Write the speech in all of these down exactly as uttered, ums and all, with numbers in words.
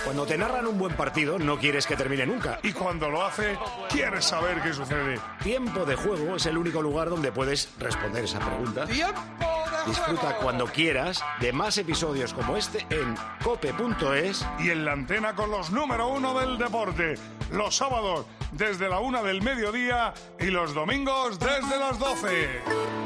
Cuando te narran un buen partido, no quieres que termine nunca. Y cuando lo hace, quieres saber qué sucede. Tiempo de Juego es el único lugar donde puedes responder esa pregunta. ¡Tiempo de Disfruta juego! cuando quieras de más episodios como este en cope punto es. Y en la antena con los número uno del deporte. Los sábados desde la una del mediodía y los domingos desde las doce.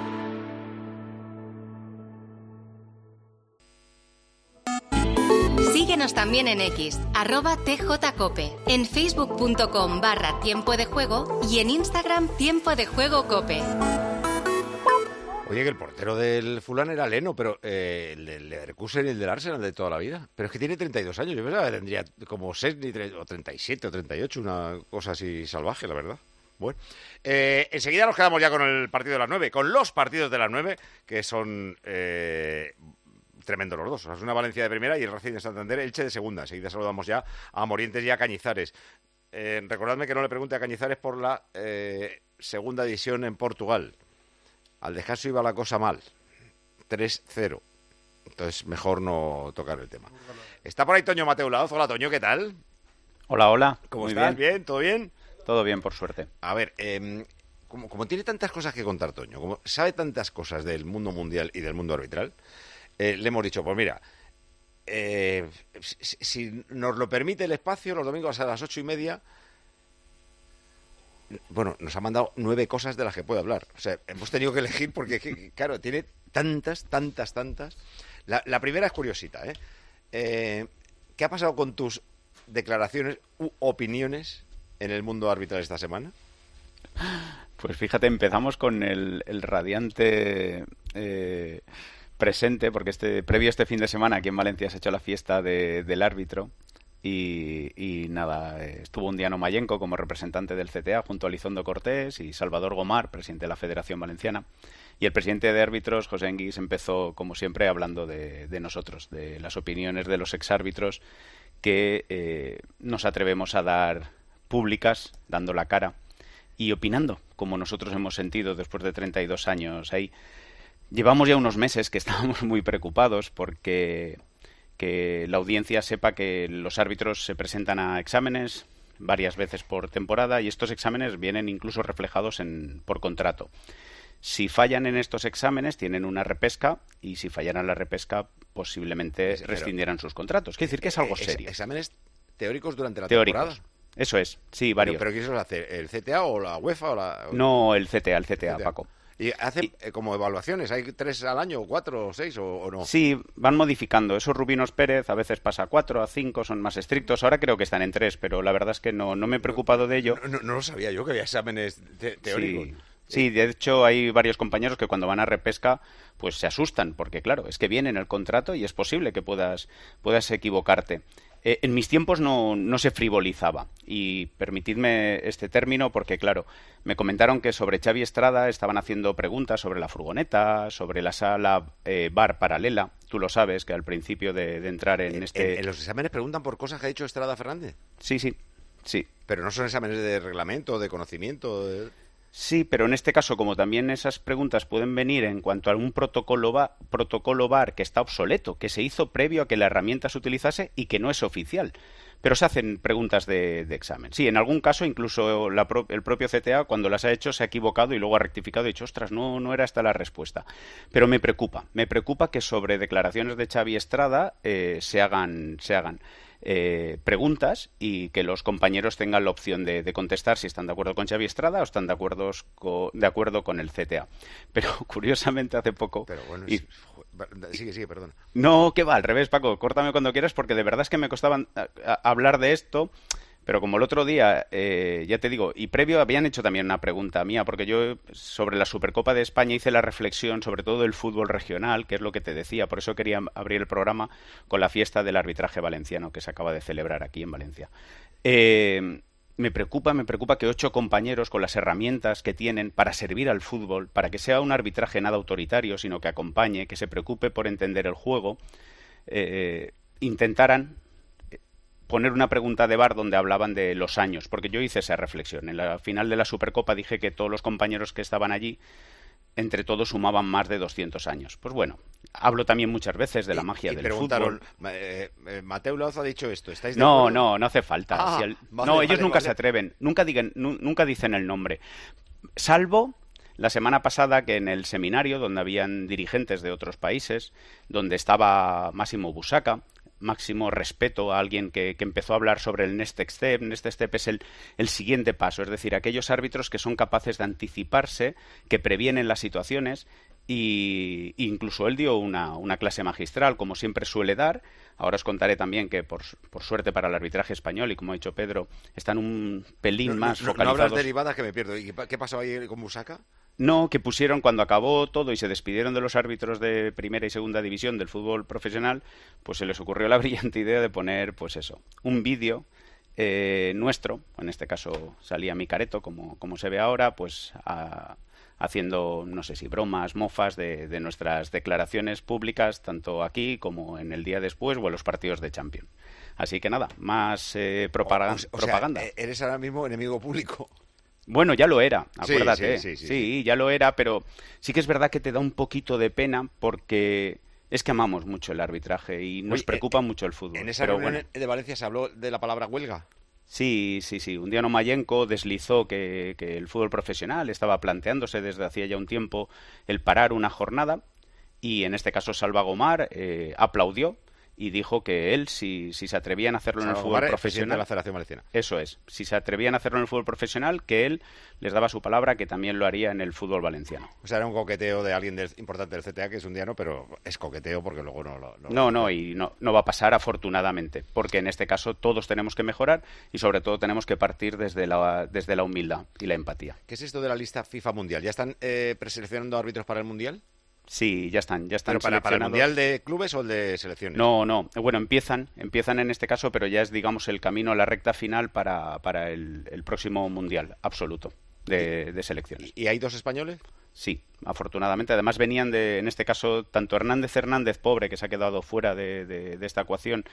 Síguenos también en X, arroba tjcope, en facebook.com barra tiempo de juego y en Instagram tiempo de juego cope. Oye, que el portero del Fulham era Leno, pero eh, el del Leverkusen y el del Arsenal de toda la vida. Pero es que tiene treinta y dos años, yo pensaba que tendría como seis, o treinta y siete o treinta y ocho, una cosa así salvaje, la verdad. Bueno, eh, enseguida nos quedamos ya con el partido de las nueve, con los partidos de las nueve, que son... Eh, Tremendo los dos. O sea, es una Valencia de primera y el Racing de Santander, Elche de segunda. Enseguida saludamos ya a Morientes y a Cañizares. Eh, recordadme que no le pregunte a Cañizares por la eh, segunda división en Portugal. Al descanso iba la cosa mal. tres cero. Entonces, mejor no tocar el tema. Está por ahí Toño Mateu Laoz. Hola, Toño, ¿qué tal? Hola, hola. ¿Cómo Muy estás? bien. ¿Bien? ¿Todo bien? Todo bien, por suerte. A ver, eh, como, como tiene tantas cosas que contar, Toño, como sabe tantas cosas del mundo mundial y del mundo arbitral... Eh, le hemos dicho, pues mira, eh, si, si nos lo permite el espacio, los domingos a las ocho y media, bueno, nos ha mandado nueve cosas de las que puede hablar. O sea, hemos tenido que elegir porque, que, claro, tiene tantas, tantas, tantas. La, la primera es curiosita, ¿eh? ¿eh? ¿Qué ha pasado con tus declaraciones u opiniones en el mundo arbitral esta semana? Pues fíjate, empezamos con el, el radiante... Eh... presente, porque este previo a este fin de semana aquí en Valencia se ha hecho la fiesta de, del árbitro y, y nada, estuvo Undiano Mayenco como representante del C T A junto a Elizondo Cortés y Salvador Gomar, presidente de la Federación Valenciana, y el presidente de árbitros, José Enguís, empezó como siempre hablando de, de nosotros, de las opiniones de los exárbitros que eh, nos atrevemos a dar públicas, dando la cara y opinando, como nosotros hemos sentido después de treinta y dos años ahí. Llevamos ya unos meses que estábamos muy preocupados porque que la audiencia sepa que los árbitros se presentan a exámenes varias veces por temporada y estos exámenes vienen incluso reflejados en, por contrato. Si fallan en estos exámenes tienen una repesca y si fallaran la repesca posiblemente Pero, rescindieran sus contratos. Quiere decir que es algo ex, serio. ¿Exámenes teóricos durante la Teóricos. temporada? Eso es, sí, varios. ¿Pero, pero quién se los hace? ¿El C T A o la UEFA? O la... No, el C T A, el C T A, C T A. Paco. ¿Y hace Y, eh, como evaluaciones? ¿Hay tres al año, cuatro o seis o, o no? Sí, van modificando. Esos Rubinos Pérez a veces pasa a cuatro, a cinco, son más estrictos. Ahora creo que están en tres, pero la verdad es que no, no me he preocupado de ello. No, no, no lo sabía yo, que había exámenes te teóricos. Sí. Sí, de hecho hay varios compañeros que cuando van a repesca pues se asustan, porque claro, es que viene en el contrato y es posible que puedas, puedas equivocarte. Eh, en mis tiempos no, no se frivolizaba y permitidme este término porque claro, me comentaron que sobre Xavi Estrada estaban haciendo preguntas sobre la furgoneta, sobre la sala eh, bar paralela. Tú lo sabes que al principio de, de entrar en, ¿En, este... en, en los exámenes preguntan por cosas que ha dicho Estrada Fernández? Sí, sí, sí. Pero no son exámenes de reglamento, de conocimiento... De... Sí, pero en este caso, como también esas preguntas pueden venir en cuanto a un protocolo V A R, protocolo V A R que está obsoleto, que se hizo previo a que la herramienta se utilizase y que no es oficial, pero se hacen preguntas de, de examen. Sí, en algún caso incluso la pro, el propio C T A cuando las ha hecho se ha equivocado y luego ha rectificado y ha dicho, ostras, no, no era esta la respuesta. Pero me preocupa, me preocupa que sobre declaraciones de Xavi Estrada eh, se hagan... Se hagan Eh, preguntas y que los compañeros tengan la opción de, de contestar si están de acuerdo con Xavi Estrada o están de acuerdo con, de acuerdo con el C T A. Pero curiosamente hace poco... Pero bueno, y, sigue, sigue, perdón. No, que va, al revés, Paco, córtame cuando quieras porque de verdad es que me costaba a, a, hablar de esto. Pero como el otro día, eh, ya te digo, y previo habían hecho también una pregunta mía, porque yo sobre la Supercopa de España hice la reflexión sobre todo del fútbol regional, que es lo que te decía, por eso quería abrir el programa con la fiesta del arbitraje valenciano que se acaba de celebrar aquí en Valencia. Eh, me preocupa, me preocupa que ocho compañeros con las herramientas que tienen para servir al fútbol, para que sea un arbitraje nada autoritario, sino que acompañe, que se preocupe por entender el juego, eh, intentaran poner una pregunta de V A R donde hablaban de los años, porque yo hice esa reflexión. En la final de la Supercopa dije que todos los compañeros que estaban allí entre todos sumaban más de doscientos años. Pues bueno, hablo también muchas veces de la magia y, y del preguntaron, fútbol. Eh, eh, Mateu Laoz ha dicho esto, ¿estáis de no, acuerdo? No, no hace falta. Ah, si el... vale, no, vale, ellos nunca vale. se atreven, nunca, digan, nu nunca dicen el nombre. Salvo la semana pasada que en el seminario, donde habían dirigentes de otros países, donde estaba Massimo Busacca, máximo respeto a alguien que, que empezó a hablar sobre el next step. Next step es el, el siguiente paso, es decir, aquellos árbitros que son capaces de anticiparse, que previenen las situaciones, y incluso él dio una, una clase magistral, como siempre suele dar. Ahora os contaré también que, por, por suerte para el arbitraje español, y como ha dicho Pedro, están un pelín no, más no, focalizados. No hablas derivadas que me pierdo. ¿Y qué pasó ahí con Busacca? No, que pusieron, cuando acabó todo y se despidieron de los árbitros de primera y segunda división del fútbol profesional, pues se les ocurrió la brillante idea de poner, pues eso, un vídeo eh, nuestro, en este caso salía Micareto, como, como se ve ahora, pues a, haciendo, no sé si bromas, mofas de, de nuestras declaraciones públicas, tanto aquí como en el día después o en los partidos de Champions. Así que nada, más eh, propaganda. O, o, o propaganda. sea, eres ahora mismo enemigo público. Bueno, ya lo era, acuérdate. Sí, sí, sí, sí, sí, ya lo era, pero sí que es verdad que te da un poquito de pena porque es que amamos mucho el arbitraje y nos Oye, preocupa eh, mucho el fútbol. ¿En esa pero reunión bueno. de Valencia se habló de la palabra huelga? Sí, sí, sí. Un día Nomayenko deslizó que, que el fútbol profesional estaba planteándose desde hacía ya un tiempo el parar una jornada, y en este caso Salva Gomar eh, aplaudió y dijo que él, si, si se atrevían a hacerlo Salva en el fútbol Gomar, profesional, de la Federación Valenciana. Eso es, si se atrevían a hacerlo en el fútbol profesional, que él les daba su palabra que también lo haría en el fútbol valenciano. O sea, era un coqueteo de alguien del, importante del C T A, que es un diano, pero es coqueteo porque luego no lo... No, no, no, y no, no va a pasar afortunadamente, porque en este caso todos tenemos que mejorar y sobre todo tenemos que partir desde la, desde la humildad y la empatía. ¿Qué es esto de la lista FIFA Mundial? ¿Ya están eh, preseleccionando árbitros para el Mundial? Sí, ya están, ya están ¿Pero para, para el seleccionados. Mundial de clubes o el de selecciones? No, no. Bueno, empiezan, empiezan en este caso, pero ya es, digamos, el camino a la recta final para, para el, el próximo Mundial absoluto de, de selecciones. ¿Y hay dos españoles? Sí, afortunadamente. Además venían de, en este caso, tanto Hernández Hernández, pobre, que se ha quedado fuera de, de, de esta ecuación,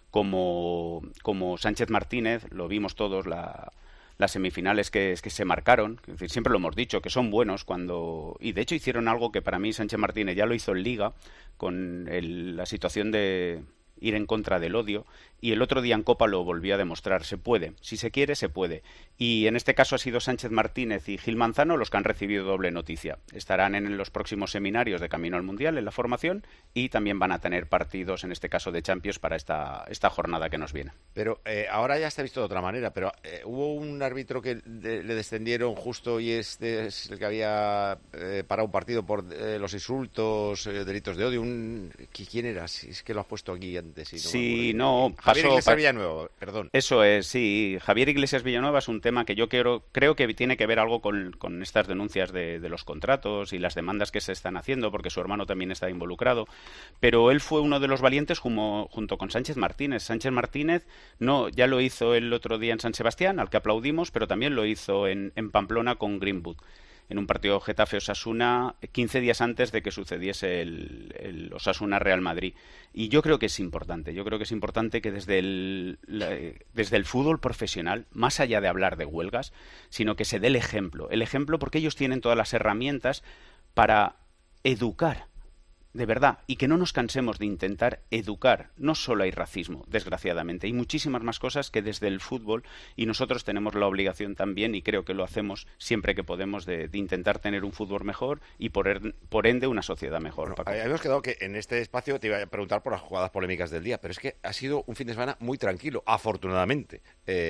como, como Sánchez Martínez, lo vimos todos, la... las semifinales que, que se marcaron, es decir, siempre lo hemos dicho, que son buenos cuando... Y de hecho hicieron algo que para mí Sánchez Martínez ya lo hizo en Liga, con el, la situación de ir en contra del odio, y el otro día en Copa lo volvió a demostrar. Se puede, si se quiere, se puede. Y en este caso ha sido Sánchez Martínez y Gil Manzano los que han recibido doble noticia. Estarán en los próximos seminarios de Camino al Mundial en la formación, y también van a tener partidos, en este caso de Champions, para esta, esta jornada que nos viene. Pero eh, ahora ya está visto de otra manera, pero eh, hubo un árbitro que de, le descendieron justo, y este es el que había eh, parado un partido por eh, los insultos, eh, delitos de odio. Un... ¿Quién era? Si es que lo has puesto aquí antes. Si no sí, no... Javier pasó, Iglesias Villanueva, perdón. Eso es, sí. Javier Iglesias Villanueva es un tema que yo quiero, creo que tiene que ver algo con, con estas denuncias de, de los contratos y las demandas que se están haciendo, porque su hermano también está involucrado. Pero él fue uno de los valientes como, junto con Sánchez Martínez. Sánchez Martínez no, ya lo hizo el otro día en San Sebastián, al que aplaudimos, pero también lo hizo en, en Pamplona con Greenwood, en un partido Getafe-Osasuna, quince días antes de que sucediese el, el Osasuna-Real Madrid. Y yo creo que es importante, yo creo que es importante que desde el, la, desde el fútbol profesional, más allá de hablar de huelgas, sino que se dé el ejemplo. El ejemplo porque ellos tienen todas las herramientas para educar, de verdad, y que no nos cansemos de intentar educar. No solo hay racismo, desgraciadamente, hay muchísimas más cosas que desde el fútbol, y nosotros tenemos la obligación también, y creo que lo hacemos siempre que podemos, de, de intentar tener un fútbol mejor y por, er, por ende una sociedad mejor. Bueno, habíamos quedado que en este espacio te iba a preguntar por las jugadas polémicas del día, pero es que ha sido un fin de semana muy tranquilo, afortunadamente.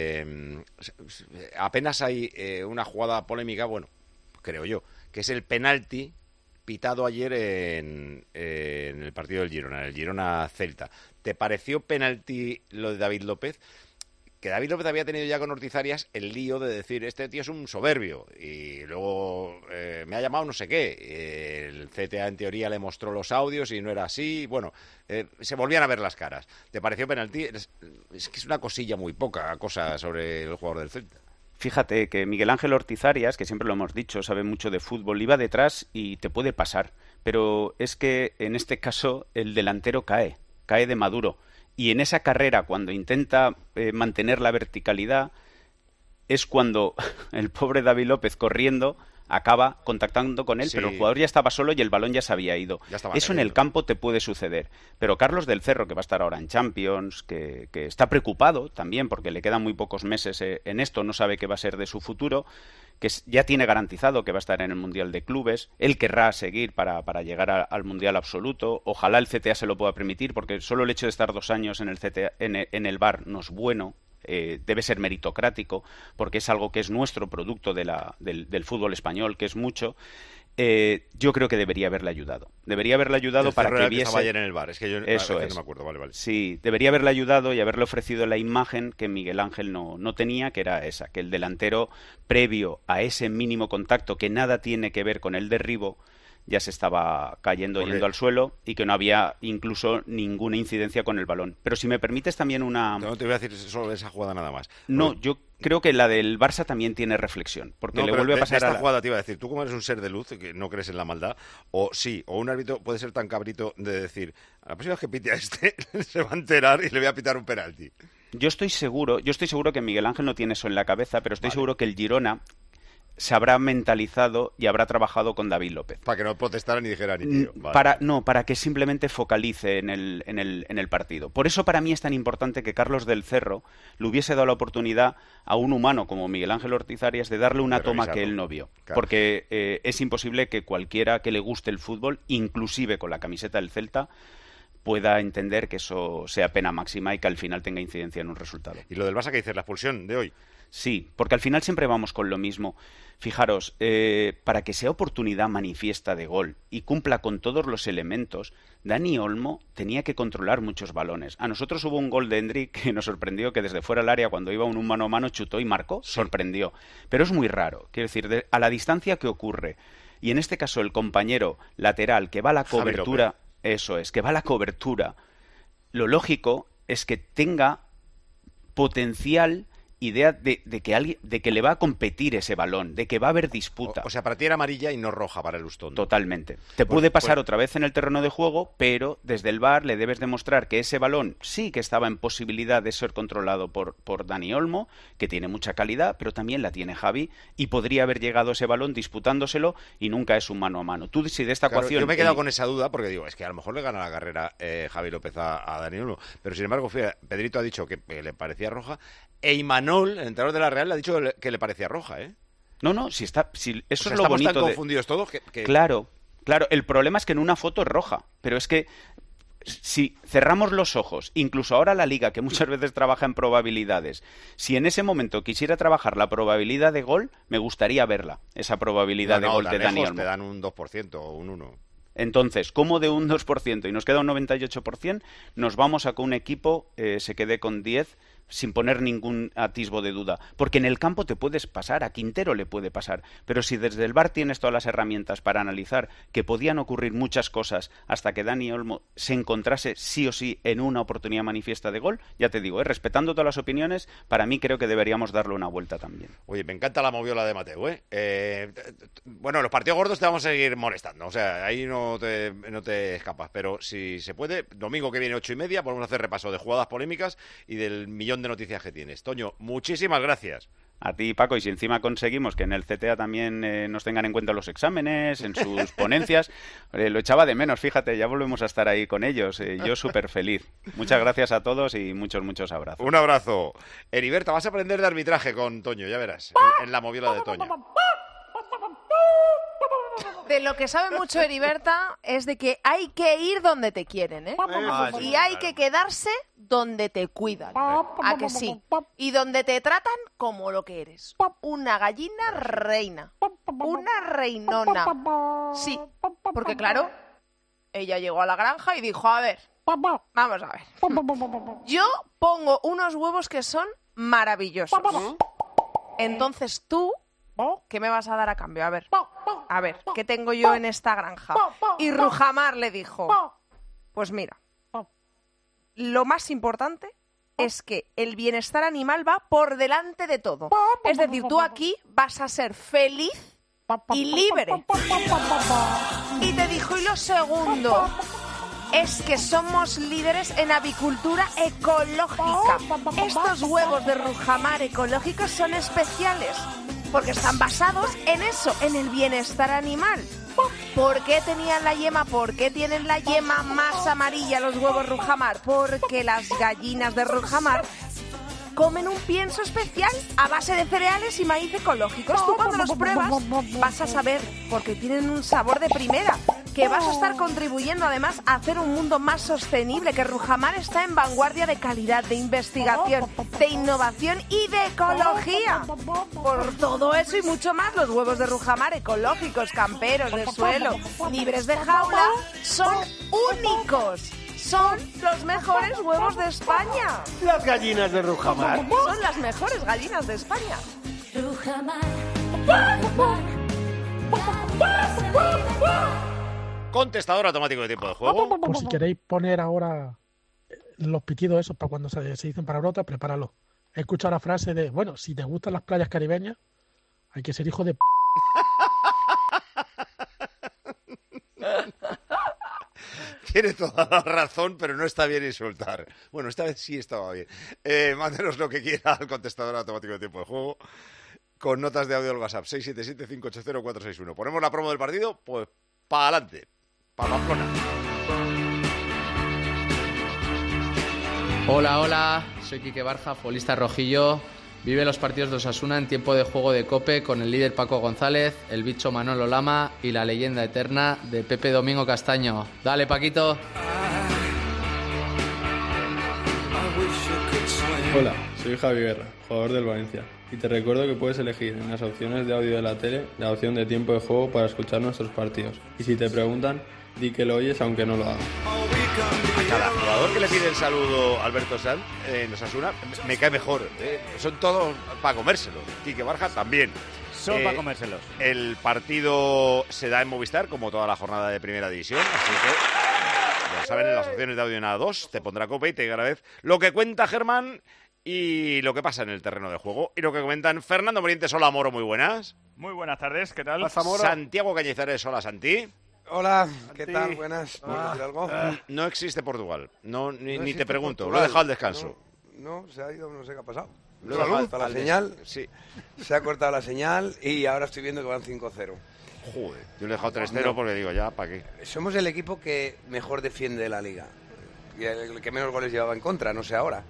Eh, apenas hay eh, una jugada polémica, bueno, creo yo, que es el penalti pitado ayer en, en el partido del Girona, el Girona-Celta. ¿Te pareció penalti lo de David López? Que David López había tenido ya con Ortizarias el lío de decir, este tío es un soberbio, y luego eh, me ha llamado no sé qué. Eh, el C T A en teoría le mostró los audios y no era así. Bueno, eh, se volvían a ver las caras. ¿Te pareció penalti? Es, es que es una cosilla muy poca cosa sobre el jugador del Celta. Fíjate que Miguel Ángel Ortizarias, que siempre lo hemos dicho, sabe mucho de fútbol, iba detrás y te puede pasar. Pero es que en este caso el delantero cae, cae de maduro. Y en esa carrera, cuando intenta eh, mantener la verticalidad, es cuando el pobre David López corriendo acaba contactando con él, Sí. pero el jugador ya estaba solo y el balón ya se había ido. Ya estaba Eso en cayendo. el campo te puede suceder. Pero Carlos del Cerro, que va a estar ahora en Champions, que, que está preocupado también porque le quedan muy pocos meses eh, en esto, no sabe qué va a ser de su futuro, que es- ya tiene garantizado que va a estar en el Mundial de Clubes, él querrá seguir para, para llegar a- al Mundial absoluto, ojalá el C T A se lo pueda permitir, porque solo el hecho de estar dos años en el C T A, en el, en el V A R no es bueno. Eh, debe ser meritocrático porque es algo que es nuestro producto de la, del, del fútbol español, que es mucho. Eh, yo creo que debería haberle ayudado. Debería haberle ayudado El para Cerro que era el que viese... estaba ayer en el bar. Es que yo a Eso veces es. no me acuerdo. Vale, vale. Sí, debería haberle ayudado y haberle ofrecido la imagen que Miguel Ángel no, no tenía, que era esa, que el delantero, previo a ese mínimo contacto que nada tiene que ver con el derribo, ya se estaba cayendo, Porque- yendo al suelo y que no había incluso ninguna incidencia con el balón. Pero si me permites también una... No te voy a decir solo esa jugada nada más. No, Porque- yo creo que la del Barça también tiene reflexión, porque No, le pero vuelve a de- pasar de esta a la... jugada te iba a decir, tú como eres un ser de luz que no crees en la maldad, o sí, o un árbitro puede ser tan cabrito de decir, a la próxima vez que pite a este se va a enterar y le voy a pitar un penalti. Yo estoy seguro, yo estoy seguro que Miguel Ángel no tiene eso en la cabeza, pero estoy Vale. seguro que el Girona se habrá mentalizado y habrá trabajado con David López. Para que no protestara ni dijera ni tío. Mm, Vale. Para, no, para que simplemente focalice en el, en, el, en el partido. Por eso para mí es tan importante que Carlos del Cerro le hubiese dado la oportunidad a un humano como Miguel Ángel Ortiz Arias de darle una De toma que revisarlo. él no vio. Claro. Porque eh, es imposible que cualquiera que le guste el fútbol, inclusive con la camiseta del Celta, pueda entender que eso sea pena máxima y que al final tenga incidencia en un resultado. Y lo del Barça que dices, la expulsión de hoy. Sí, porque al final siempre vamos con lo mismo. Fijaros, eh, para que sea oportunidad manifiesta de gol y cumpla con todos los elementos, Dani Olmo tenía que controlar muchos balones. A nosotros hubo un gol de Endrick que nos sorprendió, que desde fuera del área, cuando iba un, un mano a mano, chutó y marcó. Sorprendió. Pero es muy raro. Quiero decir, de- a la distancia que ocurre, y en este caso el compañero lateral que va a la Javi cobertura, eso es, que va a la cobertura, lo lógico es que tenga potencial idea de, de que alguien, de que le va a competir ese balón, de que va a haber disputa. O, o sea, para ti era amarilla y no roja para el Lustón. Totalmente. Te Pues- puede pasar pues- otra vez en el terreno de juego, pero desde el V A R le debes demostrar que ese balón sí que estaba en posibilidad de ser controlado por, por Dani Olmo, que tiene mucha calidad, pero también la tiene Javi, y podría haber llegado ese balón disputándoselo y nunca es un mano a mano. Tú, si de esta Claro, ecuación... yo me he quedado el- con esa duda porque digo, es que a lo mejor le gana la carrera eh, Javi López a, a Dani Olmo. Pero sin embargo, fíjate, Pedrito ha dicho que, que le parecía roja e Imanol, el entrenador de la Real, le ha dicho que le, que le parecía roja, ¿eh? No, no, si está, si eso O sea, es lo estamos bonito tan de... confundidos todos que... que- Claro, claro. El problema es que en una foto es roja, pero es que si cerramos los ojos, incluso ahora la Liga, que muchas veces trabaja en probabilidades, si en ese momento quisiera trabajar la probabilidad de gol, me gustaría verla, esa probabilidad No, no, de gol tan de Dani lejos Olmo. te dan un dos por ciento o un uno por ciento. Entonces, como de un dos por ciento y nos queda un noventa y ocho por ciento, nos vamos a que un equipo eh, se quede con diez sin poner ningún atisbo de duda. Porque en el campo te puedes pasar, a Quintero le puede pasar. Pero si desde el V A R tienes todas las herramientas para analizar que podían ocurrir muchas cosas hasta que Dani Olmo se encontrase sí o sí en una oportunidad manifiesta de gol, ya te digo, eh, respetando todas las opiniones, para mí creo que deberíamos darle una vuelta también. Oye, me encanta la moviola de Mateo, ¿eh? Eh, t- t- Bueno, los partidos gordos te vamos a seguir molestando, o sea, ahí no te, no te escapas, pero si se puede, domingo que viene ocho y media, podemos hacer repaso de jugadas polémicas y del millón de noticias que tienes. Toño, muchísimas gracias. A ti, Paco, y si encima conseguimos que en el C T A también eh, nos tengan en cuenta los exámenes, en sus ponencias, eh, lo echaba de menos, fíjate, ya volvemos a estar ahí con ellos. Eh, yo súper feliz. Muchas gracias a todos y muchos, muchos abrazos. Un abrazo. Heriberta, vas a aprender de arbitraje con Toño, ya verás, en, en la moviola de Toño. De lo que sabe mucho Heriberta es de que hay que ir donde te quieren, ¿eh? Ah, sí, Y hay claro. que quedarse donde te cuidan. ¿A que sí? Y donde te tratan como lo que eres. Una gallina reina. Una reinona. Sí, porque claro, ella llegó a la granja y dijo, a ver, vamos a ver. Yo pongo unos huevos que son maravillosos. Entonces tú, ¿qué me vas a dar a cambio? A ver, a ver, ¿qué tengo yo en esta granja? Y Rujamar le dijo, pues mira, lo más importante es que el bienestar animal va por delante de todo. Es decir, tú aquí vas a ser feliz y libre. Y te dijo, y lo segundo es que somos líderes en avicultura ecológica. Estos huevos de Rujamar ecológicos son especiales porque están basados en eso, en el bienestar animal. ¿Por qué tenían la yema? ¿Por qué tienen la yema más amarilla los huevos Rujamar? Porque las gallinas de Rujamar comen un pienso especial a base de cereales y maíz ecológicos. Tú cuando los pruebas vas a saber, porque tienen un sabor de primera, que vas a estar contribuyendo además a hacer un mundo más sostenible, que Rujamar está en vanguardia de calidad, de investigación, de innovación y de ecología. Por todo eso y mucho más, los huevos de Rujamar, ecológicos, camperos, de suelo, libres de jaula, son únicos. Son los mejores huevos de España. Las gallinas de Rujamar. Son las mejores gallinas de España. Rujamar. Contestador automático de tiempo de juego. Pues si queréis poner ahora los pitidos esos para cuando se, se dicen palabrotas, prepáralo. He escuchado la frase de, bueno, si te gustan las playas caribeñas, hay que ser hijo de p... Tiene toda la razón, pero no está bien insultar. Bueno, esta vez sí estaba bien. Eh, mándenos lo que quiera al contestador automático de tiempo de juego con notas de audio al WhatsApp seis siete siete, cinco ocho cero, cuatro seis uno. Ponemos la promo del partido, pues para adelante, para Pamplona. Hola, hola, soy Quique Barja, futbolista rojillo. Vive los partidos de Osasuna en tiempo de juego de COPE con el líder Paco González, el bicho Manolo Lama y la leyenda eterna de Pepe Domingo Castaño. Dale, Paquito. Hola, soy Javi Guerra, jugador del Valencia, y te recuerdo que puedes elegir en las opciones de audio de la tele la opción de tiempo de juego para escuchar nuestros partidos. Y si te preguntan, di que lo oyes aunque no lo hagas. A cada jugador que le pide el saludo Alberto Sanz en Osasuna me cae mejor. ¿eh? Son todos para comérselos. Quique Barja también. Son eh, para comérselos. El partido se da en Movistar, como toda la jornada de Primera División, así que ya saben, en las opciones de audio en A dos te pondrá COPE y te diga a la vez lo que cuenta Germán y lo que pasa en el terreno de juego y lo que comentan Fernando Morientes. Hola, Moro, muy buenas. Muy buenas tardes, ¿qué tal? Santiago Cañizares, hola, Santi. Hola, ¿qué tal? Buenas. ¿Puedo Ah, decir algo? ah, no existe Portugal, no, ni, No ni te existe pregunto, Portugal. lo he dejado al descanso. No, no, se ha ido, no sé qué ha pasado. Lo he Se ha dejado cortado la al des- señal. Sí. Se ha cortado la señal y ahora estoy viendo que van cinco cero. Joder, yo le he dejado tres cero No. porque digo, ya, ¿para qué? Somos el equipo que mejor defiende la liga. Y el que menos goles llevaba en contra, no sé ahora.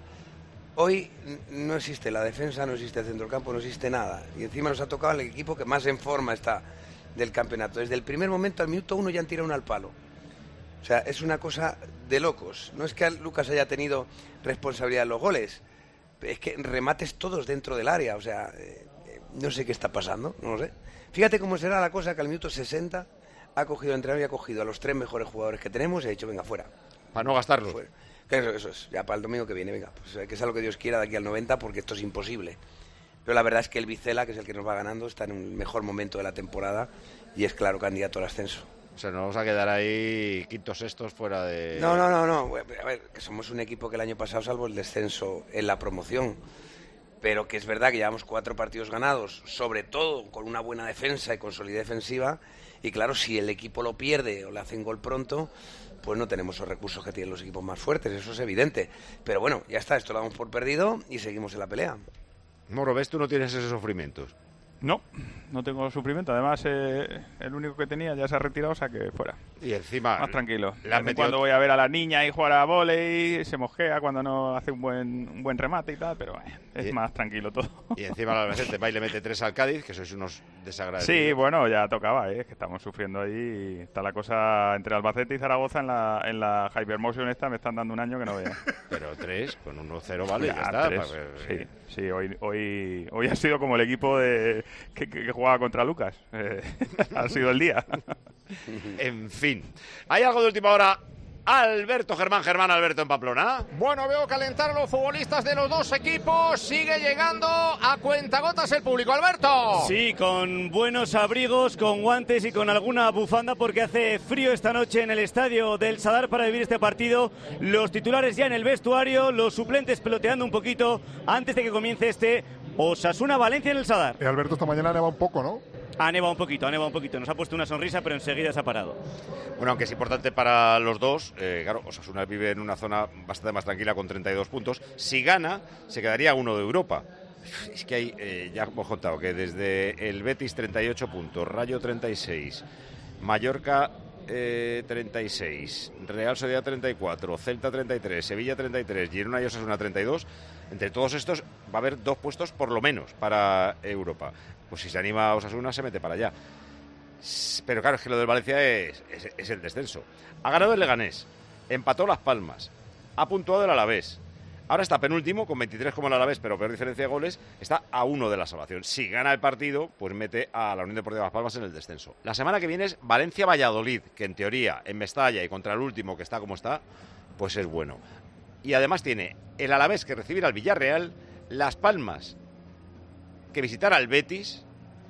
Hoy n- no existe la defensa, no existe el centrocampo, no existe nada. Y encima nos ha tocado el equipo que más en forma está del campeonato. Desde el primer momento, al minuto uno, ya han tirado uno al palo. O sea, es una cosa de locos. No es que Lucas haya tenido responsabilidad en los goles, es que remates todos dentro del área. O sea, eh, eh, no sé qué está pasando, no lo sé. Fíjate cómo será la cosa que al minuto sesenta ha cogido el entrenador y ha cogido a los tres mejores jugadores que tenemos y ha dicho, venga, fuera. Para no gastarlos. Fuera. Que Eso, eso es, ya para el domingo que viene, venga, pues que sea lo que Dios quiera de aquí al noventa, porque esto es imposible. Pero la verdad es que el Vicela, que es el que nos va ganando, está en un mejor momento de la temporada y es claro candidato al ascenso. O sea, nos vamos a quedar ahí quintos sextos fuera de... No, no, no, no. A ver, que somos un equipo que el año pasado salvo el descenso en la promoción. Pero que es verdad que llevamos cuatro partidos ganados, sobre todo con una buena defensa y con solidez defensiva. Y claro, si el equipo lo pierde o le hacen gol pronto, pues no tenemos los recursos que tienen los equipos más fuertes. Eso es evidente. Pero bueno, ya está, esto lo damos por perdido y seguimos en la pelea. Moro, ¿ves? Tú no tienes esos sufrimientos. No, no tengo sufrimiento. Además, eh, el único que tenía ya se ha retirado, o sea que fuera. Y encima... Más tranquilo. le has De vez en metido- Cuando voy a ver a la niña y jugar a vóley, se mosquea cuando no hace un buen un buen remate y tal, pero eh, es Y- más tranquilo todo. Y encima el Albacete va y le mete tres al Cádiz, que sois unos desagradecidos. Sí, bueno, ya tocaba, ¿eh? Que estamos sufriendo ahí. Y está la cosa entre Albacete y Zaragoza en la, en la Hypermotion esta, me están dando un año que no veo. Pero tres, con uno cero vale, ya, Ya, está. tres, para- sí, sí, hoy, hoy, hoy ha sido como el equipo de, que, que, que jugaba contra Lucas. Eh, ha sido el día. En fin. ¿Hay algo de última hora? Alberto Germán, Germán Alberto en Pamplona. Bueno, veo calentar a los futbolistas de los dos equipos. Sigue llegando a cuentagotas el público, Alberto. Sí, con buenos abrigos, con guantes y con alguna bufanda porque hace frío esta noche en el estadio del Sadar para vivir este partido. Los titulares ya en el vestuario, los suplentes peloteando un poquito antes de que comience este Osasuna-Valencia en el Sadar. Eh, Alberto, esta mañana neva un poco, ¿no? Ha nevado un poquito, ha nevado un poquito. Nos ha puesto una sonrisa, pero enseguida se ha parado. Bueno, aunque es importante para los dos, eh, claro, Osasuna vive en una zona bastante más tranquila con treinta y dos puntos. Si gana, se quedaría uno de Europa. Es que hay, eh, ya hemos contado que desde el Betis treinta y ocho puntos, Rayo treinta y seis, Mallorca eh, treinta y seis, Real Sociedad treinta y cuatro, Celta treinta y tres, Sevilla treinta y tres, Girona y Osasuna treinta y dos. Entre todos estos va a haber dos puestos por lo menos para Europa. Pues si se anima Osasuna se mete para allá. Pero claro, es que lo del Valencia es, es, es el descenso. Ha ganado el Leganés, empató Las Palmas, ha puntuado el Alavés. Ahora está penúltimo, con veintitrés como el Alavés, pero peor diferencia de goles, está a uno de la salvación. Si gana el partido, pues mete a la Unión Deportiva Las Palmas en el descenso. La semana que viene es Valencia-Valladolid, que en teoría, en Mestalla y contra el último, que está como está, pues es bueno. Y además tiene el Alavés que recibir al Villarreal, Las Palmas que visitar al Betis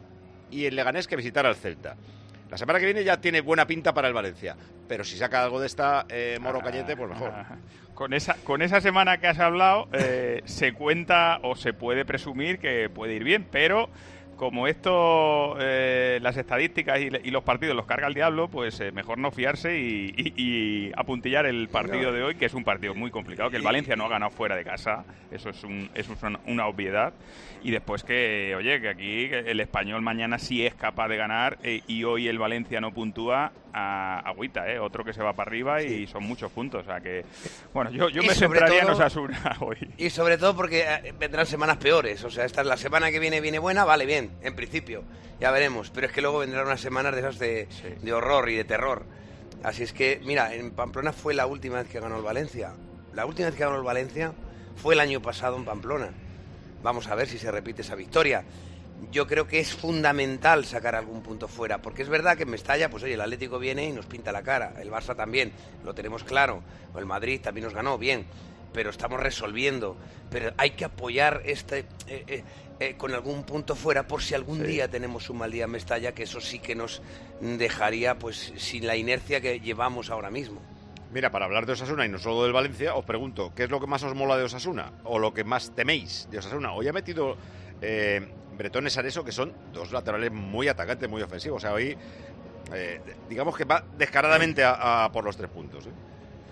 y el Leganés que visitar al Celta. La semana que viene ya tiene buena pinta para el Valencia, pero si saca algo de esta eh, Moro Cañete, pues mejor. Con esa, con esa semana que has hablado, eh, se cuenta o se puede presumir que puede ir bien, pero como esto, eh, las estadísticas y, y los partidos los carga el diablo, pues eh, mejor no fiarse y, y, y apuntillar el partido no. de hoy, que es un partido muy complicado, que el Valencia no ha ganado fuera de casa, eso es, un, eso es una, una obviedad. Y después que, oye, que aquí el Español mañana sí es capaz de ganar eh, y hoy el Valencia no puntúa, a agüita, ¿eh? Otro que se va para arriba sí. y son muchos puntos. O sea que, bueno, yo, yo me centraría todo, en Osasuna hoy. Y sobre todo porque eh, vendrán semanas peores. O sea, esta es la semana que viene, viene buena, vale, bien, en principio. Ya veremos. Pero es que luego vendrán unas semanas de esas de, sí. de horror y de terror. Así es que, mira, en Pamplona fue la última vez que ganó el Valencia. La última vez que ganó el Valencia fue el año pasado en Pamplona. Vamos a ver si se repite esa victoria. Yo creo que es fundamental sacar algún punto fuera, porque es verdad que en Mestalla, pues oye, el Atlético viene y nos pinta la cara, el Barça también, lo tenemos claro, o el Madrid también nos ganó, bien, pero estamos resolviendo. Pero hay que apoyar este eh, eh, eh, con algún punto fuera por si algún sí. día tenemos un mal día en Mestalla, que eso sí que nos dejaría pues sin la inercia que llevamos ahora mismo. Mira, para hablar de Osasuna y no solo del Valencia, os pregunto, ¿qué es lo que más os mola de Osasuna? ¿O lo que más teméis de Osasuna? Hoy ha metido eh, Bretón y Sareso, que son dos laterales muy atacantes, muy ofensivos. O sea, hoy, eh, digamos que va descaradamente a, a por los tres puntos, ¿eh?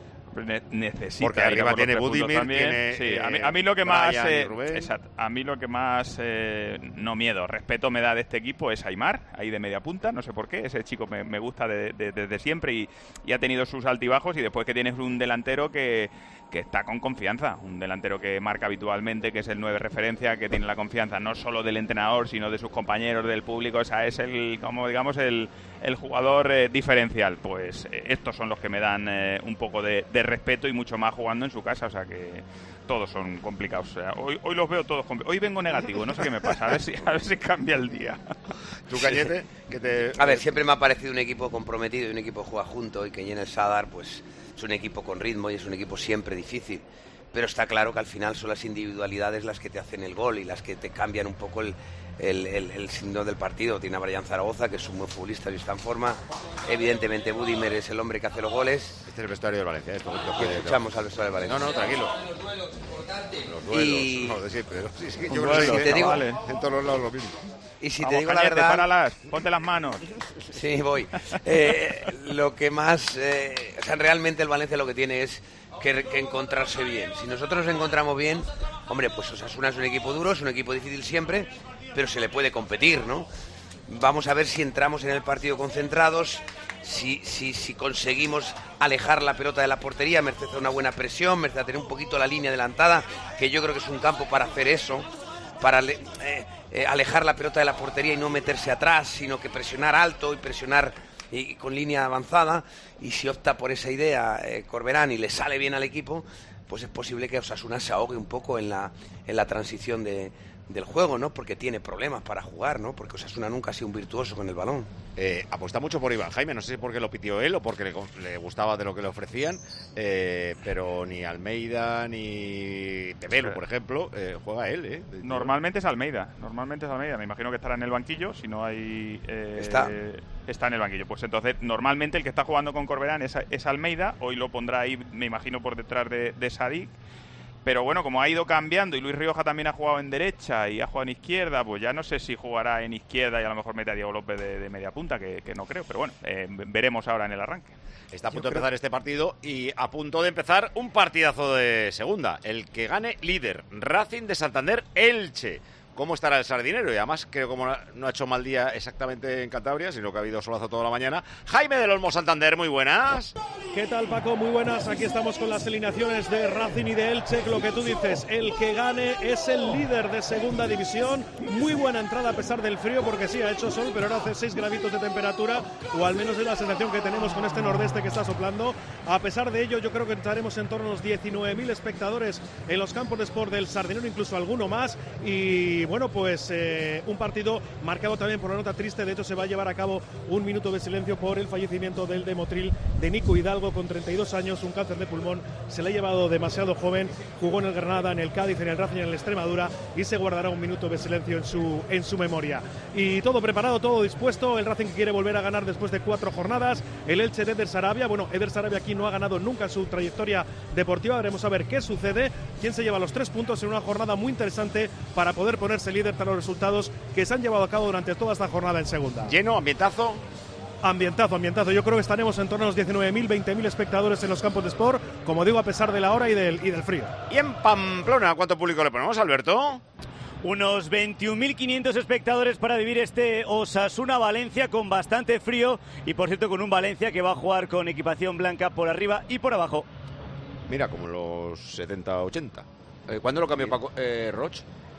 Ne- necesita porque arriba tiene Budimir, tiene, sí, eh, a, mí, a mí lo que más eh, exacto, a mí lo que más eh, no miedo, respeto me da de este equipo es Aimar, ahí de media punta, no sé por qué, ese chico me, me gusta desde de, de siempre y, y ha tenido sus altibajos, y después que tienes un delantero que, que está con confianza, un delantero que marca habitualmente, que es el nueve referencia, que tiene la confianza no solo del entrenador sino de sus compañeros, del público. O sea, es el, como digamos, el, el jugador eh, diferencial. Pues eh, estos son los que me dan eh, un poco de, de respeto, y mucho más jugando en su casa. O sea que todos son complicados. O sea, hoy, hoy los veo todos complicados. Hoy vengo negativo, no sé qué me pasa, a ver si, a ver si cambia el día. ¿Tú, Cañete? Que te... A ver, siempre me ha parecido un equipo comprometido y un equipo que juega junto, y que en el Sadar pues es un equipo con ritmo y es un equipo siempre difícil. Pero está claro que al final son las individualidades las que te hacen el gol y las que te cambian un poco el, el, el, el signo del partido. Tiene a Brian Zaragoza, que es un buen futbolista y está en forma. Evidentemente Budimir es el hombre que hace los goles. Este es el vestuario del Valencia. Esto, esto y escuchamos al vestuario del Valencia. No, no, tranquilo. Los duelos importantes. Los duelos, y... no, de siempre. Sí, sí, yo duelo, creo que si te digo... vale. En todos los lados lo mismo. Y si Vamos, te digo Cañete, la verdad... páralas, ponte las manos. Sí, voy. Eh, lo que más... Eh, o sea, realmente el Valencia lo que tiene es que, que encontrarse bien. Si nosotros nos encontramos bien, hombre, pues Osasuna es un equipo duro, es un equipo difícil siempre, pero se le puede competir, ¿no? Vamos a ver si entramos en el partido concentrados, si, si, si conseguimos alejar la pelota de la portería, merced a una buena presión, merced a tener un poquito la línea adelantada, que yo creo que es un campo para hacer eso, para eh, eh, alejar la pelota de la portería y no meterse atrás, sino que presionar alto y presionar y con línea avanzada. Y si opta por esa idea eh, Corberán y le sale bien al equipo, pues es posible que Osasuna se ahogue un poco en la, en la transición de, del juego, ¿no? Porque tiene problemas para jugar, ¿no? Porque Osasuna nunca ha sido un virtuoso con el balón. Eh, apuesta mucho por Iván Jaime, no sé si porque lo pitió él o porque le, le gustaba de lo que le ofrecían, eh, pero ni Almeida ni Tebelu, por ejemplo, eh, juega él, ¿eh? Normalmente es Almeida, normalmente es Almeida, me imagino que estará en el banquillo, si no hay... Eh, está. Está en el banquillo, pues entonces normalmente el que está jugando con Corberán es, es Almeida, hoy lo pondrá ahí, me imagino, por detrás de, de Sadik. pero bueno, como ha ido cambiando y Luis Rioja también ha jugado en derecha y ha jugado en izquierda, pues ya no sé si jugará en izquierda y a lo mejor mete a Diego López de, de media punta, que, que no creo, pero bueno, eh, veremos ahora en el arranque. Está a punto de empezar este partido y a punto de empezar un partidazo de segunda. El que gane líder, Racing de Santander, Elche. ¿Cómo estará el Sardinero? Y además, creo que como no ha hecho mal día exactamente en Cantabria, sino que ha habido solazo toda la mañana. Jaime del Olmo Santander, muy buenas. ¿Qué tal, Paco? Muy buenas. Aquí estamos con las alineaciones de Racing y de Elche. Lo que tú dices, el que gane es el líder de segunda división. Muy buena entrada a pesar del frío, porque sí, ha hecho sol, pero ahora hace seis graditos de temperatura, o al menos es la sensación que tenemos con este nordeste que está soplando. A pesar de ello, yo creo que estaremos en torno a los diecinueve mil espectadores en los campos de sport del Sardinero, incluso alguno más. Y bueno, pues eh, un partido marcado también por la nota triste. De hecho, se va a llevar a cabo un minuto de silencio por el fallecimiento del de Motril, de Nico Hidalgo, con treinta y dos años, un cáncer de pulmón. Se le ha llevado demasiado joven, jugó en el Granada, en el Cádiz, en el Racing, en el Extremadura, y se guardará un minuto de silencio en su, en su memoria. Y todo preparado, todo dispuesto. El Racing quiere volver a ganar después de cuatro jornadas. El Elche de Eder Sarabia, bueno, Eder Sarabia aquí no ha ganado nunca en su trayectoria deportiva. Veremos a ver qué sucede, quién se lleva los tres puntos en una jornada muy interesante para poder ponerse líder tras los resultados que se han llevado a cabo durante toda esta jornada en segunda. Lleno, ambientazo. Ambientazo, ambientazo. Yo creo que estaremos en torno a los diecinueve mil, veinte mil espectadores en los campos de sport, como digo, a pesar de la hora y del, y del frío. ¿Y en Pamplona cuánto público le ponemos, Alberto? Unos veintiún mil quinientos espectadores para vivir este Osasuna-Valencia con bastante frío y, por cierto, con un Valencia que va a jugar con equipación blanca por arriba y por abajo. Mira, como los setenta ochenta. Eh, ¿Cuándo lo cambió Paco eh, Roch?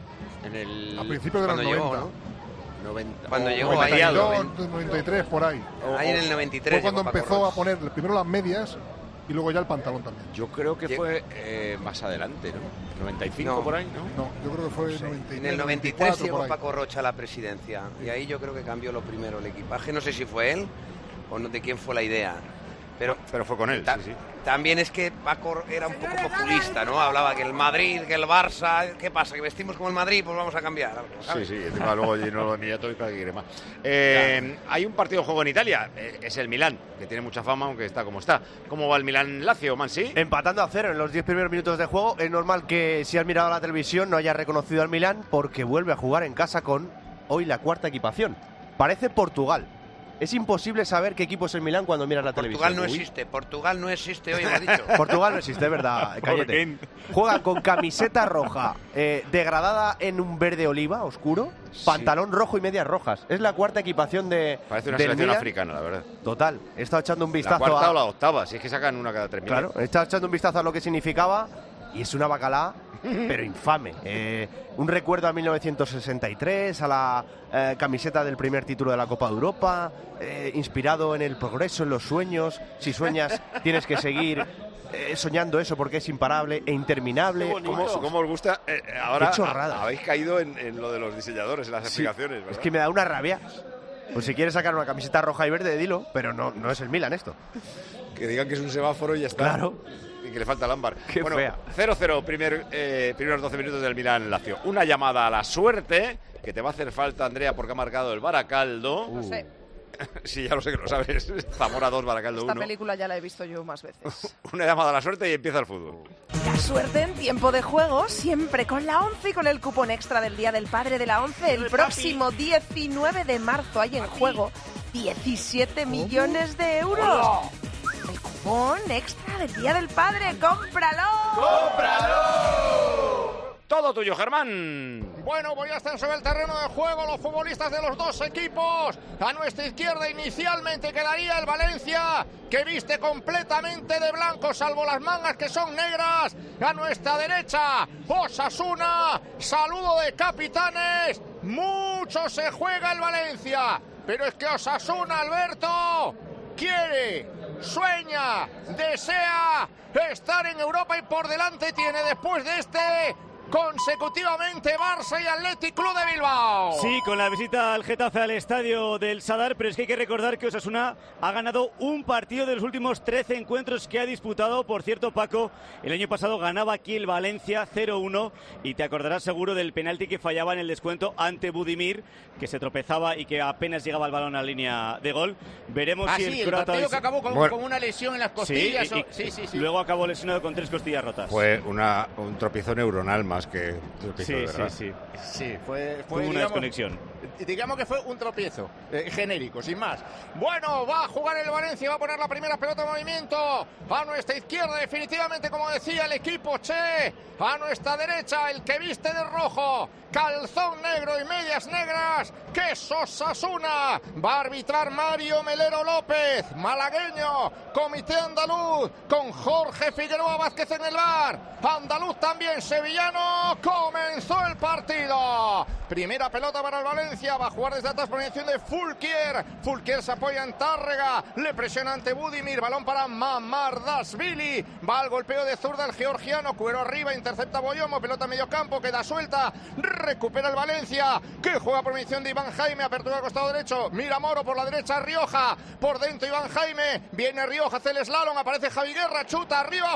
En el... A principios de los noventa. Llegó, ¿no? noventa. Cuando oh, llegó noventa y dos, ahí. noventa y tres, por ahí. Ahí en el noventa y tres. Fue cuando Paco empezó Roch. a poner primero las medias y luego ya el pantalón también. Yo creo que fue eh, más adelante, ¿no? noventa y cinco No. por ahí, ¿no? No, yo creo que fue Sí. noventa y tres, En el noventa y tres noventa y cuatro, llegó por ahí. Paco Rocha a la presidencia y ahí yo creo que cambió lo primero el equipaje. No sé si fue él o no, de quién fue la idea. Pero, pero fue con él, ta- sí, sí. También es que Paco era un poco populista, ¿no? Hablaba que el Madrid, que el Barça, ¿qué pasa? ¿Que vestimos como el Madrid? Pues vamos a cambiar algo, ¿sabes? Sí, sí, encima luego llenó ni todo y para que quiere más. Eh, hay un partido de juego en Italia, eh, es el Milán, que tiene mucha fama, aunque está como está. ¿Cómo va el Milán-Lazio, Mansi? Empatando a cero en los diez primeros minutos de juego. Es normal que si has mirado la televisión no hayas reconocido al Milán, porque vuelve a jugar en casa con hoy la cuarta equipación. Parece Portugal. Es imposible saber qué equipo es el Milán cuando miras la Portugal televisión. no Uy. existe, Portugal no existe hoy, me ha dicho. Portugal no existe, es verdad, cállate. Juegan con camiseta roja, eh, degradada en un verde oliva oscuro, Sí. pantalón rojo y medias rojas. Es la cuarta equipación de Parece una del selección Milan. africana, la verdad. Total, he estado echando un La vistazo cuarta a... o la octava, si es que sacan una cada tres Claro, minutos. he estado echando un vistazo a lo que significaba y es una bacalá, pero infame. Eh, un recuerdo a mil novecientos sesenta y tres, a la eh, camiseta del primer título de la Copa de Europa, eh, inspirado en el progreso, en los sueños. Si sueñas, tienes que seguir eh, soñando eso porque es imparable e interminable. ¿Cómo, cómo os gusta? Eh, ahora Qué chorrada. ha- habéis caído en, en lo de los diseñadores, en las Sí, explicaciones, ¿verdad? es que me da una rabia. Pues si quieres sacar una camiseta roja y verde, dilo, pero no, no es el Milan esto. Que digan que es un semáforo y ya está. Claro. Y que le falta el ámbar. Qué bueno, fea. cero cero, primer, eh, primeros doce minutos del Milán-Lazio. Una llamada a la suerte, que te va a hacer falta, Andrea, porque ha marcado el Baracaldo. No sé. Sí, ya lo sé que lo sabes. Zamora dos, Baracaldo Esta uno. película ya la he visto yo más veces. Una llamada a la suerte y empieza el fútbol. La suerte en tiempo de juego, siempre con la ONCE y con el cupón extra del Día del Padre de la ONCE. El próximo diecinueve de marzo hay en juego diecisiete millones de euros. El cupón extra del Día del Padre, ¡cómpralo! ¡Cómpralo! Todo tuyo, Germán. Bueno, pues ya están sobre el terreno de juego los futbolistas de los dos equipos. A nuestra izquierda inicialmente quedaría el Valencia, que viste completamente de blanco, salvo las mangas que son negras. A nuestra derecha, Osasuna. Saludo de capitanes. Mucho se juega el Valencia. Pero es que Osasuna, Alberto, quiere, sueña, desea estar en Europa y por delante tiene, después de este consecutivamente Barça y Athletic Club de Bilbao. Sí, con la visita al Getafe al estadio del Sadar, pero es que hay que recordar que Osasuna ha ganado un partido de los últimos trece encuentros que ha disputado. Por cierto, Paco, el año pasado ganaba aquí el Valencia cero uno y te acordarás seguro del penalti que fallaba en el descuento ante Budimir, que se tropezaba y que apenas llegaba el balón a la línea de gol. Veremos ah, si sí, el el partido es... que acabó con, bueno. con una lesión en las costillas. Sí, y, o... sí, sí, sí. Luego acabó lesionado con tres costillas rotas. Fue una, un tropiezo neuronal más que tropiezo Sí, de sí, verdad. sí. Sí, fue, fue Tuvo una digamos, desconexión. Digamos que fue un tropiezo eh, genérico, sin más. Bueno, va a jugar el Valencia, va a poner la primera pelota en movimiento. A nuestra izquierda, definitivamente, como decía el equipo, Che. A nuestra derecha, el que viste de rojo, calzón negro y medias negras, que es Osasuna. Va a arbitrar Mario Melero López, malagueño, comité andaluz, con Jorge Figueroa Vázquez en el bar. Andaluz también, sevillano. Comenzó el partido. Primera pelota para el Valencia, va a jugar desde atrás por mediación de Fulquier. Fulquier se apoya en Tárrega, le presiona ante Budimir, balón para Mamardashvili. Va al golpeo de zurda el georgiano, cuero arriba, intercepta Boyomo, pelota a medio campo, queda suelta, recupera el Valencia, que juega por mediación de Iván Jaime, apertura al costado derecho, mira Moro por la derecha, Rioja, por dentro Iván Jaime, viene Rioja, hace el slalom, aparece Javi Guerra, chuta arriba,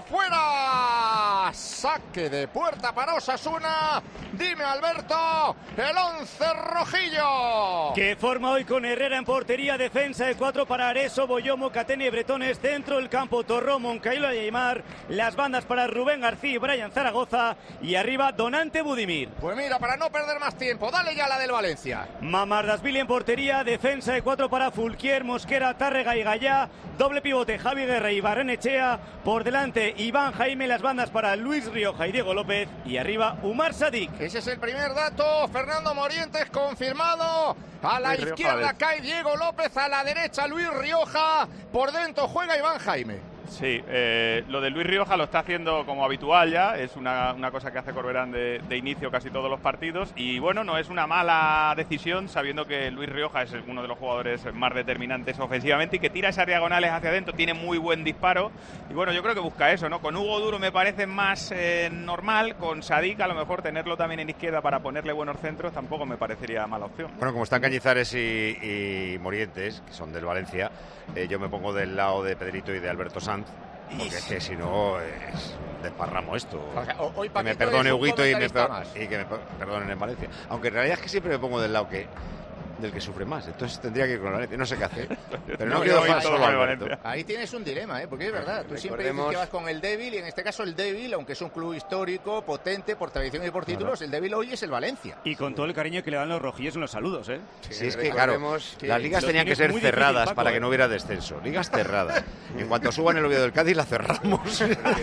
fuera, saque de puerta para Osasuna. Dime, Alberto, el once rojillo. Que forma hoy con Herrera en portería, defensa de cuatro para Areso, Boyomo, Cateni y Bretones, dentro del campo Torró, Moncaílo y Aymar, las bandas para Rubén García y Brian Zaragoza, y arriba Donante Budimir. Pues mira, para no perder más tiempo, dale ya la del Valencia. Mamardashvili en portería, defensa de cuatro para Fulquier, Mosquera, Tárrega y Gallá, doble pivote Javi Guerra y Barrenechea, por delante Iván Jaime, las bandas para Luis Rioja y Diego López, y arriba Umar Sadik. Ese es el primer dato. Fernando Morientes confirmado. A la Luis izquierda Rioja, cae Diego López, a la derecha Luis Rioja, por dentro juega Iván Jaime. Sí, eh, lo de Luis Rioja lo está haciendo como habitual ya, es una, una cosa que hace Corberán de, de inicio casi todos los partidos y bueno, no es una mala decisión sabiendo que Luis Rioja es uno de los jugadores más determinantes ofensivamente y que tira esas diagonales hacia adentro, tiene muy buen disparo y bueno, yo creo que busca eso, ¿no? Con Hugo Duro me parece más eh, normal, con Sadik a lo mejor tenerlo también en izquierda para ponerle buenos centros tampoco me parecería mala opción. Bueno, como están Cañizares y, y Morientes, que son del Valencia, eh, yo me pongo del lado de Pedrito y de Alberto Sanz, porque es que si no es desparramo esto. O sea, hoy que me Paquito perdone es un Huguito y, me comentarista per- más. y que me per- perdonen en Valencia. Aunque en realidad es que siempre me pongo del lado que del que sufre más. Entonces tendría que ir con la Valencia. No sé qué hacer. Pero no, No, quiero yo dejar voy solo todo a con Alberto. Valencia. Ahí tienes un dilema, ¿eh? Porque es verdad, tú siempre dices Recordemos- que vas con el débil, y en este caso el débil, aunque es un club histórico, potente, por tradición y por títulos, el débil hoy es el Valencia. Y con todo el cariño que le dan los rojillos en los saludos, ¿eh? Sí, es que claro, recordemos las ligas lo tenían que tiene ser muy difícil, cerradas Paco, para ¿eh? que no hubiera descenso. Ligas cerradas. En cuanto suban el Oviedo del Cádiz, la cerramos.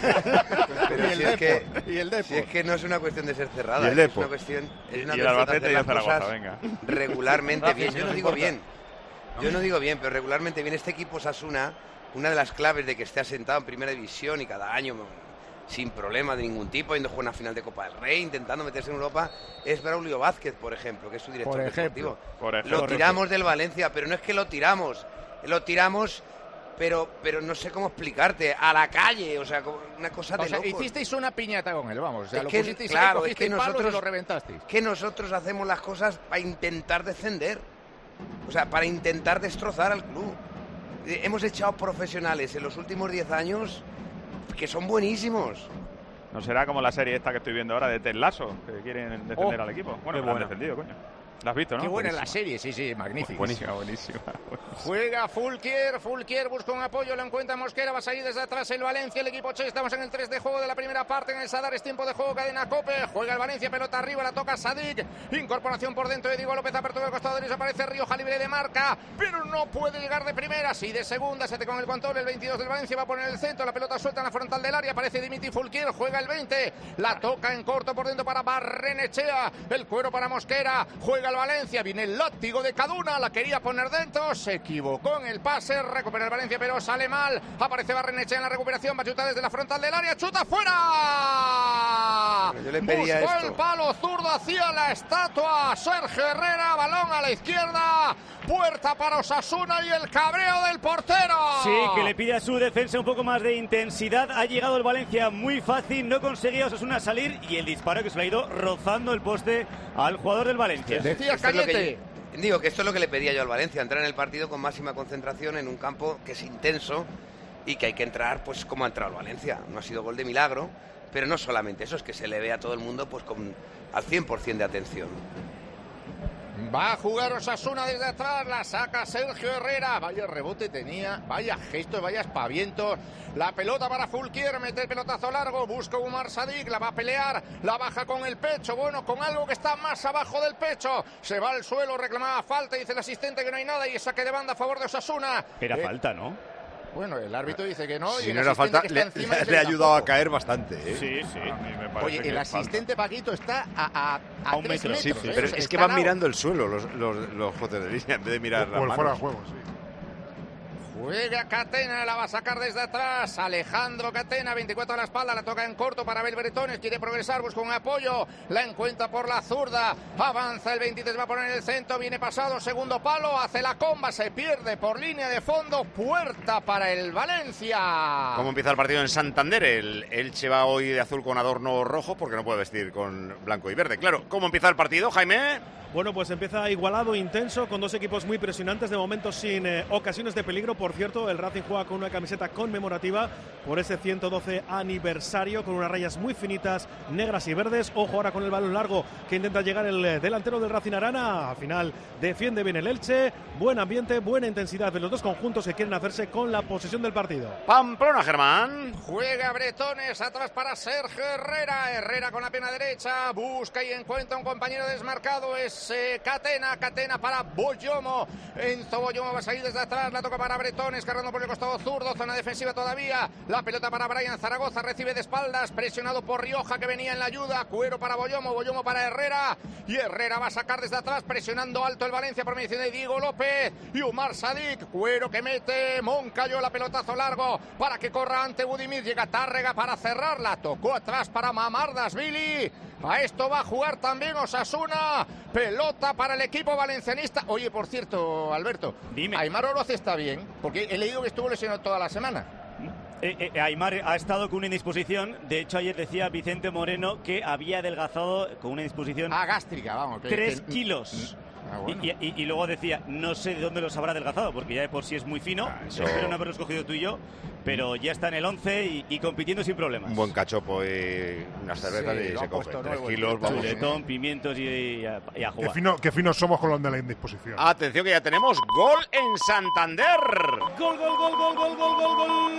Pero Y el si es que, Depor, y el Depor. si es que no es una cuestión de ser cerrada, Y el es Depor. una cuestión, es una Y el cuestión de Albacete hacer y el las Zaragoza, cosas venga. regularmente bien. Gracias, Yo no no digo importa. bien, yo no digo bien, pero regularmente bien. Este equipo Osasuna, una de las claves de que esté asentado en primera división y cada año sin problema de ningún tipo, yendo a jugar una final de Copa del Rey, intentando meterse en Europa, es Braulio Vázquez, por ejemplo, que es su director Por ejemplo. deportivo. Por ejemplo. Lo tiramos del Valencia, pero no es que lo tiramos, lo tiramos, pero, pero no sé cómo explicarte, a la calle, o sea, como una cosa de O sea, locos. hicisteis una piñata con él, vamos. O sea, Es lo que, pusisteis claro, ahí, es cogisteis que palos y nosotros- lo reventasteis. que nosotros hacemos las cosas para intentar descender, o sea, para intentar destrozar al club. Eh, Hemos echado profesionales en los últimos diez años que son buenísimos. No será como la serie esta que estoy viendo ahora de Ted Lasso, que quieren defender Oh, al equipo. qué Bueno, lo han buena. defendido, coño. ¿La has visto, no? Qué buena es la Buenísima. serie, sí, sí, magnífica. Buenísima, buenísima. Juega Fulquier, Fulquier busca un apoyo, lo encuentra Mosquera, va a salir desde atrás el Valencia, el equipo Che, estamos en el tres de juego de la primera parte, en el Sadar es tiempo de juego, cadena Cope, juega el Valencia, pelota arriba, la toca Sadik, incorporación por dentro de Diego López, apertura del costado derecho, aparece Rioja libre de marca, pero no puede llegar de primera, sí de segunda, se hace con el control, el veintidós del Valencia va a poner el centro, la pelota suelta en la frontal del área, aparece Dimitri Fulquier, juega el veinte, la toca en corto por dentro para Barrenechea, el cuero para Mosquera, juega el Valencia, viene el látigo de Caduna, la quería poner dentro, se equivocó en el pase, recupera el Valencia pero sale mal, aparece Barrenechea en la recuperación, va a chutar desde la frontal del área, chuta fuera, Herrera. Yo le pedía Buscó esto. el palo zurdo hacia la estatua. Sergio Herrera, balón a la izquierda. Puerta para Osasuna y el cabreo del portero. Sí, que le pide a su defensa un poco más de intensidad. Ha llegado el Valencia muy fácil, no conseguía Osasuna salir y el disparo que se le ha ido rozando el poste al jugador del Valencia. Decía Esto es lo que Cañete. yo- Digo que esto es lo que le pedía yo al Valencia, entrar en el partido con máxima concentración en un campo que es intenso y que hay que entrar pues como ha entrado el Valencia. No ha sido gol de milagro, pero no solamente eso, es que se le ve a todo el mundo pues con al cien por ciento de atención. Va a jugar Osasuna desde atrás, la saca Sergio Herrera. Vaya rebote tenía, vaya gestos, vaya espavientos. La pelota para Fulquier, mete el pelotazo largo, busca Umar Sadik, la va a pelear, la baja con el pecho, bueno, con algo que está más abajo del pecho. Se va al suelo, reclamaba falta, dice el asistente que no hay nada y saque de banda a favor de Osasuna. Era Eh, falta, ¿no? Bueno, el árbitro dice que no. y Si el no era asistente falta, que está le, encima le- dice le ha que ayudado a tampoco. caer bastante. ¿eh? Sí, sí. Oye, el asistente Paquito está a, a, a, A un tres metro. Sí, metros, sí, ¿eh? pero O sea, es que está van al lado. mirando el suelo los, los, los jueces de línea en vez de mirar O las el manos. fuera de juego, sí. Juega Catena, la va a sacar desde atrás. Alejandro Catena, veinticuatro a la espalda, la toca en corto para Abel Bretones. Quiere progresar, busca un apoyo. La encuentra por la zurda. Avanza el veintitrés, va a poner en el centro. Viene pasado, segundo palo. Hace la comba, se pierde por línea de fondo. Puerta para el Valencia. ¿Cómo empieza el partido en Santander? El Elche va hoy de azul con adorno rojo porque no puede vestir con blanco y verde. Claro, ¿cómo empieza el partido, Jaime? Bueno, pues empieza igualado, intenso, con dos equipos muy presionantes, de momento sin eh, ocasiones de peligro. Por cierto, el Racing juega con una camiseta conmemorativa por ese ciento doce aniversario, con unas rayas muy finitas, negras y verdes. Ojo ahora con el balón largo que intenta llegar el eh, delantero del Racing Arana. Al final defiende bien el Elche. Buen ambiente, buena intensidad de los dos conjuntos que quieren hacerse con la posesión del partido. Pamplona, Germán. Juega Bretones, atrás para Sergio Herrera. Herrera con la pierna derecha, busca y encuentra un compañero desmarcado. Es eh, Catena, Catena para Boyomo. Enzo Boyomo va a salir desde atrás, la toca para Bretones, cargando por el costado zurdo, zona defensiva todavía. La pelota para Brian Zaragoza, recibe de espaldas, presionado por Rioja que venía en la ayuda. Cuero para Boyomo, Boyomo para Herrera. Y Herrera va a sacar desde atrás, presionando alto el Valencia por mediación de Diego López. Y Umar Sadik, Cuero que mete, Moncayo, la pelotazo largo para que corra ante Budimir. Llega Tárrega para cerrarla, tocó atrás para Mamardashvili. A esto va a jugar también Osasuna. Pelota para el equipo valencianista. Oye, por cierto, Alberto, dime. Aimar Oroz está bien, porque he leído que estuvo lesionado toda la semana. Eh, eh, Aimar ha estado con una indisposición. De hecho, ayer decía Vicente Moreno que había adelgazado con una indisposición. Ah, gástrica, vamos. Que, Tres que- kilos. Ah, bueno. y, y- y luego decía, no sé de dónde los habrá adelgazado, porque ya de por sí es muy fino. eso- Espero no haberlos cogido tú y yo. Pero ya está en el once y, y compitiendo sin problemas. Un buen cachopo y unas cervezas Sí, y lo se ha coge. puesto Tres nuevo, kilos, vamos. Chuletón, pimientos y, y a, y a Qué, jugar. fino, qué finos somos con los de la indisposición. Atención que ya tenemos gol en Santander. Gol, gol, gol, gol, gol, gol, gol,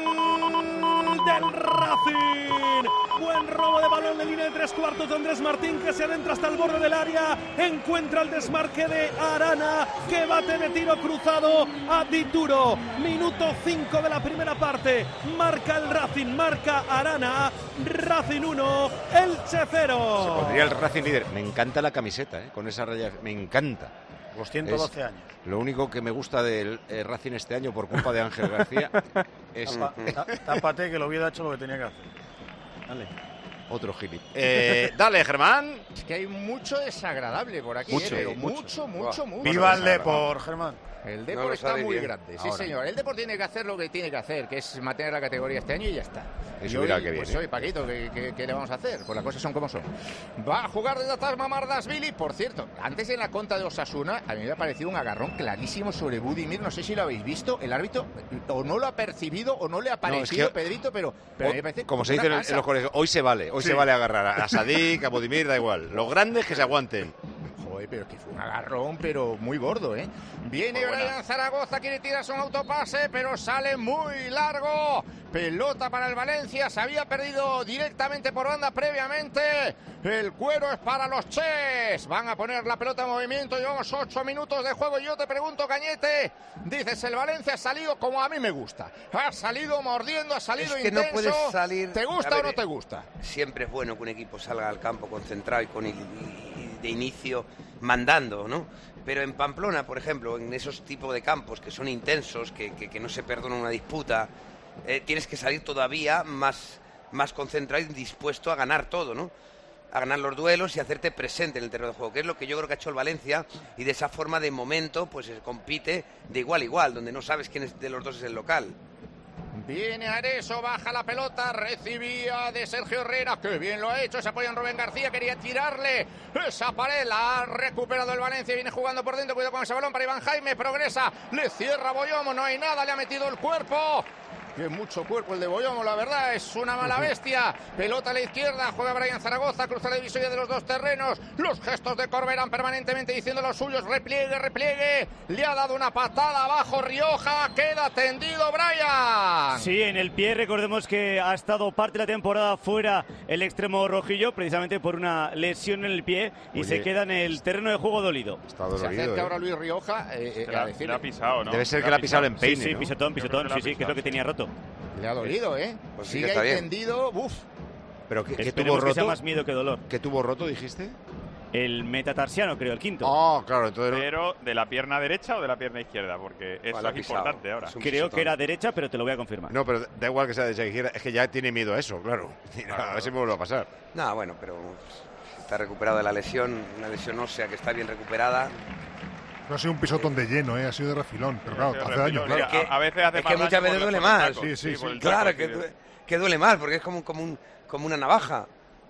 gol del Racing. Buen robo de balón de línea de tres cuartos de Andrés Martín, que se adentra hasta el borde del área. Encuentra el desmarque de Arana, que bate de tiro cruzado a Dituro. Minuto cinco de la primera parte. Marca el Racing, marca Arana. Racing uno, Elche cero. Podría el Racing líder. Me encanta la camiseta, ¿eh? Con esa raya. Me encanta. Los ciento doce Es años. Lo único que me gusta del eh, Racing este año, por culpa de Ángel García, es Tapa- tá- Tápate que el Oviedo ha hecho lo que tenía que hacer. Dale. otro gili. Eh, dale, Germán. Es que hay mucho desagradable por aquí, Mucho, eh, pero mucho. mucho, mucho, mucho. Viva el desagradable. Depor, Germán. El No Depor lo está sabe muy bien. grande, sí Ahora. señor. El Depor tiene que hacer lo que tiene que hacer, que es mantener la categoría este año y ya está. Y Y subirá hoy, que pues viene. hoy, Paquito, ¿qué, qué, qué le vamos a hacer? Pues las cosas son como son. Va a jugar desde atrás Mamardashvili. Por cierto, antes en la contra de Osasuna, a mí me ha parecido un agarrón clarísimo sobre Budimir. No sé si lo habéis visto. El árbitro o no lo ha percibido o no le ha parecido, que- Pedrito, pero, pero a mí me O- parece como se una dice en, casa. en los colegios, hoy se vale, hoy Sí. se vale agarrar a Sadik, a Bodimir, da igual. Los grandes que se aguanten. Joder, pero es que fue un agarrón, pero muy gordo, ¿eh? Viene Brian Zaragoza, quiere tirarse un autopase, pero sale muy largo. Pelota para el Valencia, se había perdido directamente por banda previamente. El cuero es para los Ches. Van a poner la pelota en movimiento, llevamos ocho minutos de juego. Y yo te pregunto, Cañete, dices, el Valencia ha salido como a mí me gusta. Ha salido mordiendo, ha salido Es que no intenso. puedes salir. ¿Te gusta A o ver, no te gusta? Siempre es bueno que un equipo salga al campo concentrado y con y- y de inicio mandando, ¿no? Pero en Pamplona, por ejemplo, en esos tipos de campos que son intensos, que, que, que no se perdona una disputa, eh, tienes que salir todavía más, más concentrado y dispuesto a ganar todo, ¿no? a ganar los duelos y hacerte presente en el terreno de juego, que es lo que yo creo que ha hecho el Valencia, y de esa forma de momento pues compite de igual a igual, donde no sabes quién es de los dos es el local. Viene Areso, baja la pelota, recibía de Sergio Herrera, que bien lo ha hecho, se apoya en Rubén García, quería tirarle esa pared, la ha recuperado el Valencia, viene jugando por dentro, cuidado con ese balón para Iván Jaime, progresa, le cierra Boyomo, no hay nada, le ha metido el cuerpo. Que mucho cuerpo el de Boyomo, la verdad, es una mala bestia. Pelota a la izquierda, juega Brian Zaragoza, cruza la divisoria de los dos terrenos. Los gestos de Corberán permanentemente diciendo los suyos, repliegue, repliegue. Le ha dado una patada abajo Rioja, queda tendido Brian. Sí, en el pie, recordemos que ha estado parte de la temporada fuera el extremo rojillo, precisamente por una lesión en el pie, y Oye, se queda en el terreno de juego dolido. Está dolorido, Se acerca ¿eh? ahora Luis Rioja eh, eh, a decirle. Le ha pisado, ¿no? Debe ser que le ha pisado en peine, Sí, sí, ¿no? pisotón, pisotón, sí, sí, que es lo que tenía roto. Le ha dolido, ¿eh? Pues sí Sigue que está ahí bien. tendido, uff. ¿Pero qué, qué tuvo Esperemos que sea roto? más miedo que dolor. ¿Qué tuvo roto, dijiste? El metatarsiano, creo, el quinto. Oh, claro, entonces... Pero, ¿de la pierna derecha o de la pierna izquierda? Porque eso Vale, ha es pisado. importante ahora. Es un Creo pisotón. que era derecha, pero te lo voy a confirmar. No, pero da igual que sea de derecha izquierda, es que ya tiene miedo a eso, claro. A ver si me vuelve a pasar. No, bueno, pero está recuperado de la lesión, una lesión ósea que está bien recuperada. No ha sido un pisotón de lleno, ¿eh? Ha sido de refilón, pero claro, Ha sido hace de daño. refilón, Claro. a- a veces hace es más que muchas daño veces por- duele por el más. taco. Sí, sí, por el Claro, taco, que, sí. due- que duele más, porque es como, como, un, como una navaja.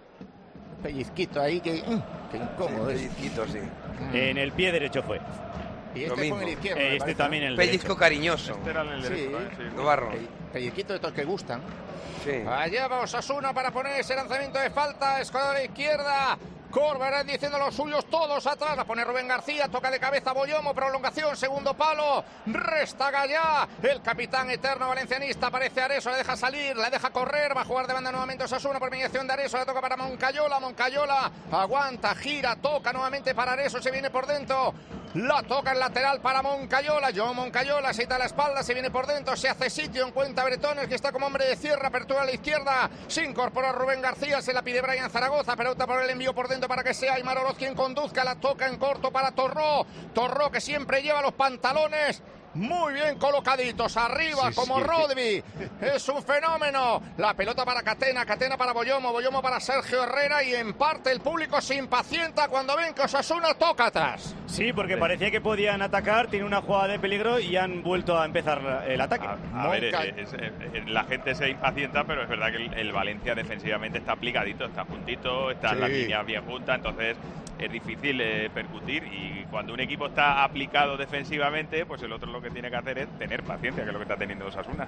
Pellizquito ahí, que, mm, que incómodo Sí, es. pellizquito, sí. En el pie derecho fue. Y Lo este fue mismo. en el izquierdo. Eh, me este parece, también ¿no? en el Pellizco derecho. cariñoso. Este era en el Sí, derecho, ¿eh? Sí. Navarro. Pe- Pellizquito de estos que gustan. Sí. Allá va Osasuna para poner ese lanzamiento de falta, escuadra a la izquierda. Corberán diciendo los suyos, todos atrás. La pone Rubén García, toca de cabeza Boyomo, prolongación, segundo palo. Resta Gallá, el capitán eterno valencianista. Aparece Areso, le deja salir, la deja correr. Va a jugar de banda nuevamente Osasuna por mediación de Areso. La toca para Moncayola. Moncayola aguanta, gira, toca nuevamente para Areso. Se viene por dentro. La toca el lateral para Moncayola. João Moncayola se quita la espalda, se viene por dentro, se hace sitio, encuentra Bretones, que está como hombre de cierre, apertura a la izquierda. Se incorpora Rubén García, se la pide Brian Zaragoza, pelota por el envío por dentro para que sea Aimar Oroz quien conduzca. La toca en corto para Torró. Torró que siempre lleva los pantalones muy bien colocaditos, arriba Sí, como sí. Rodri. Es un fenómeno. La pelota para Catena, Catena para Boyomo, Boyomo para Sergio Herrera, y en parte el público se impacienta cuando ven que Osasuna toca atrás. Sí, porque parecía que podían atacar, tiene una jugada de peligro y han vuelto a empezar el ataque. A, a ver, eh, es- eh, eh, la gente se impacienta, pero es verdad que el, el Valencia defensivamente está aplicadito, está juntito, está en Sí. las líneas bien juntas, entonces es difícil eh, percutir, y cuando un equipo está aplicado defensivamente, pues el otro lo que tiene que hacer es tener paciencia, que es lo que está teniendo Osasuna.